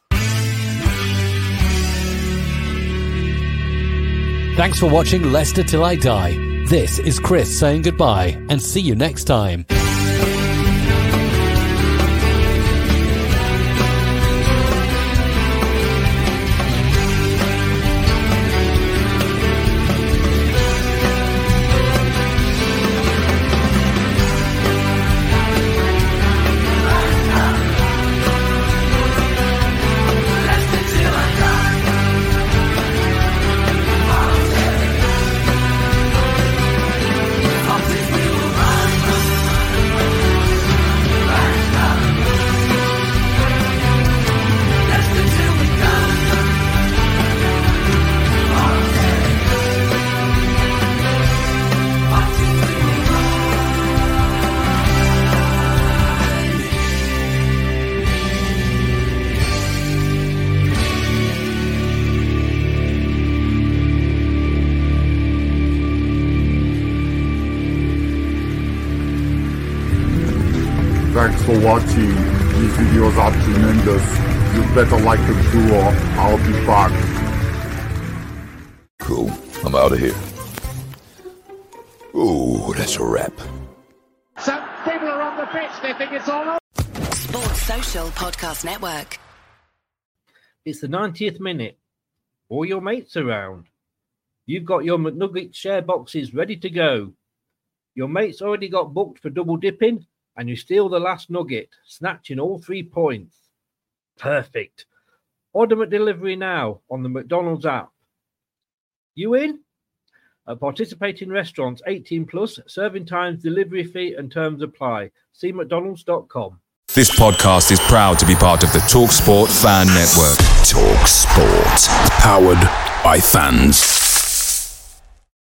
Thanks for watching Leicester Till I Die. This is Chris saying goodbye and see you next time. Thanks for watching. These videos are tremendous. You better like them too or I'll be back. Cool. I'm out of here. Ooh, that's a wrap. Some people are on the pitch. They think it's all over. Sports Social Podcast Network. It's the ninetieth minute. All your mates around. You've got your McNugget share boxes ready to go. Your mates already got booked for double dipping, and you steal the last nugget, snatching all three points. Perfect. Order McDelivery now on the McDonald's app. You in? At participating restaurants, eighteen plus, serving times, delivery fee and terms apply. See mcdonalds dot com. This podcast is proud to be part of the TalkSport Fan Network. TalkSport. Powered by fans.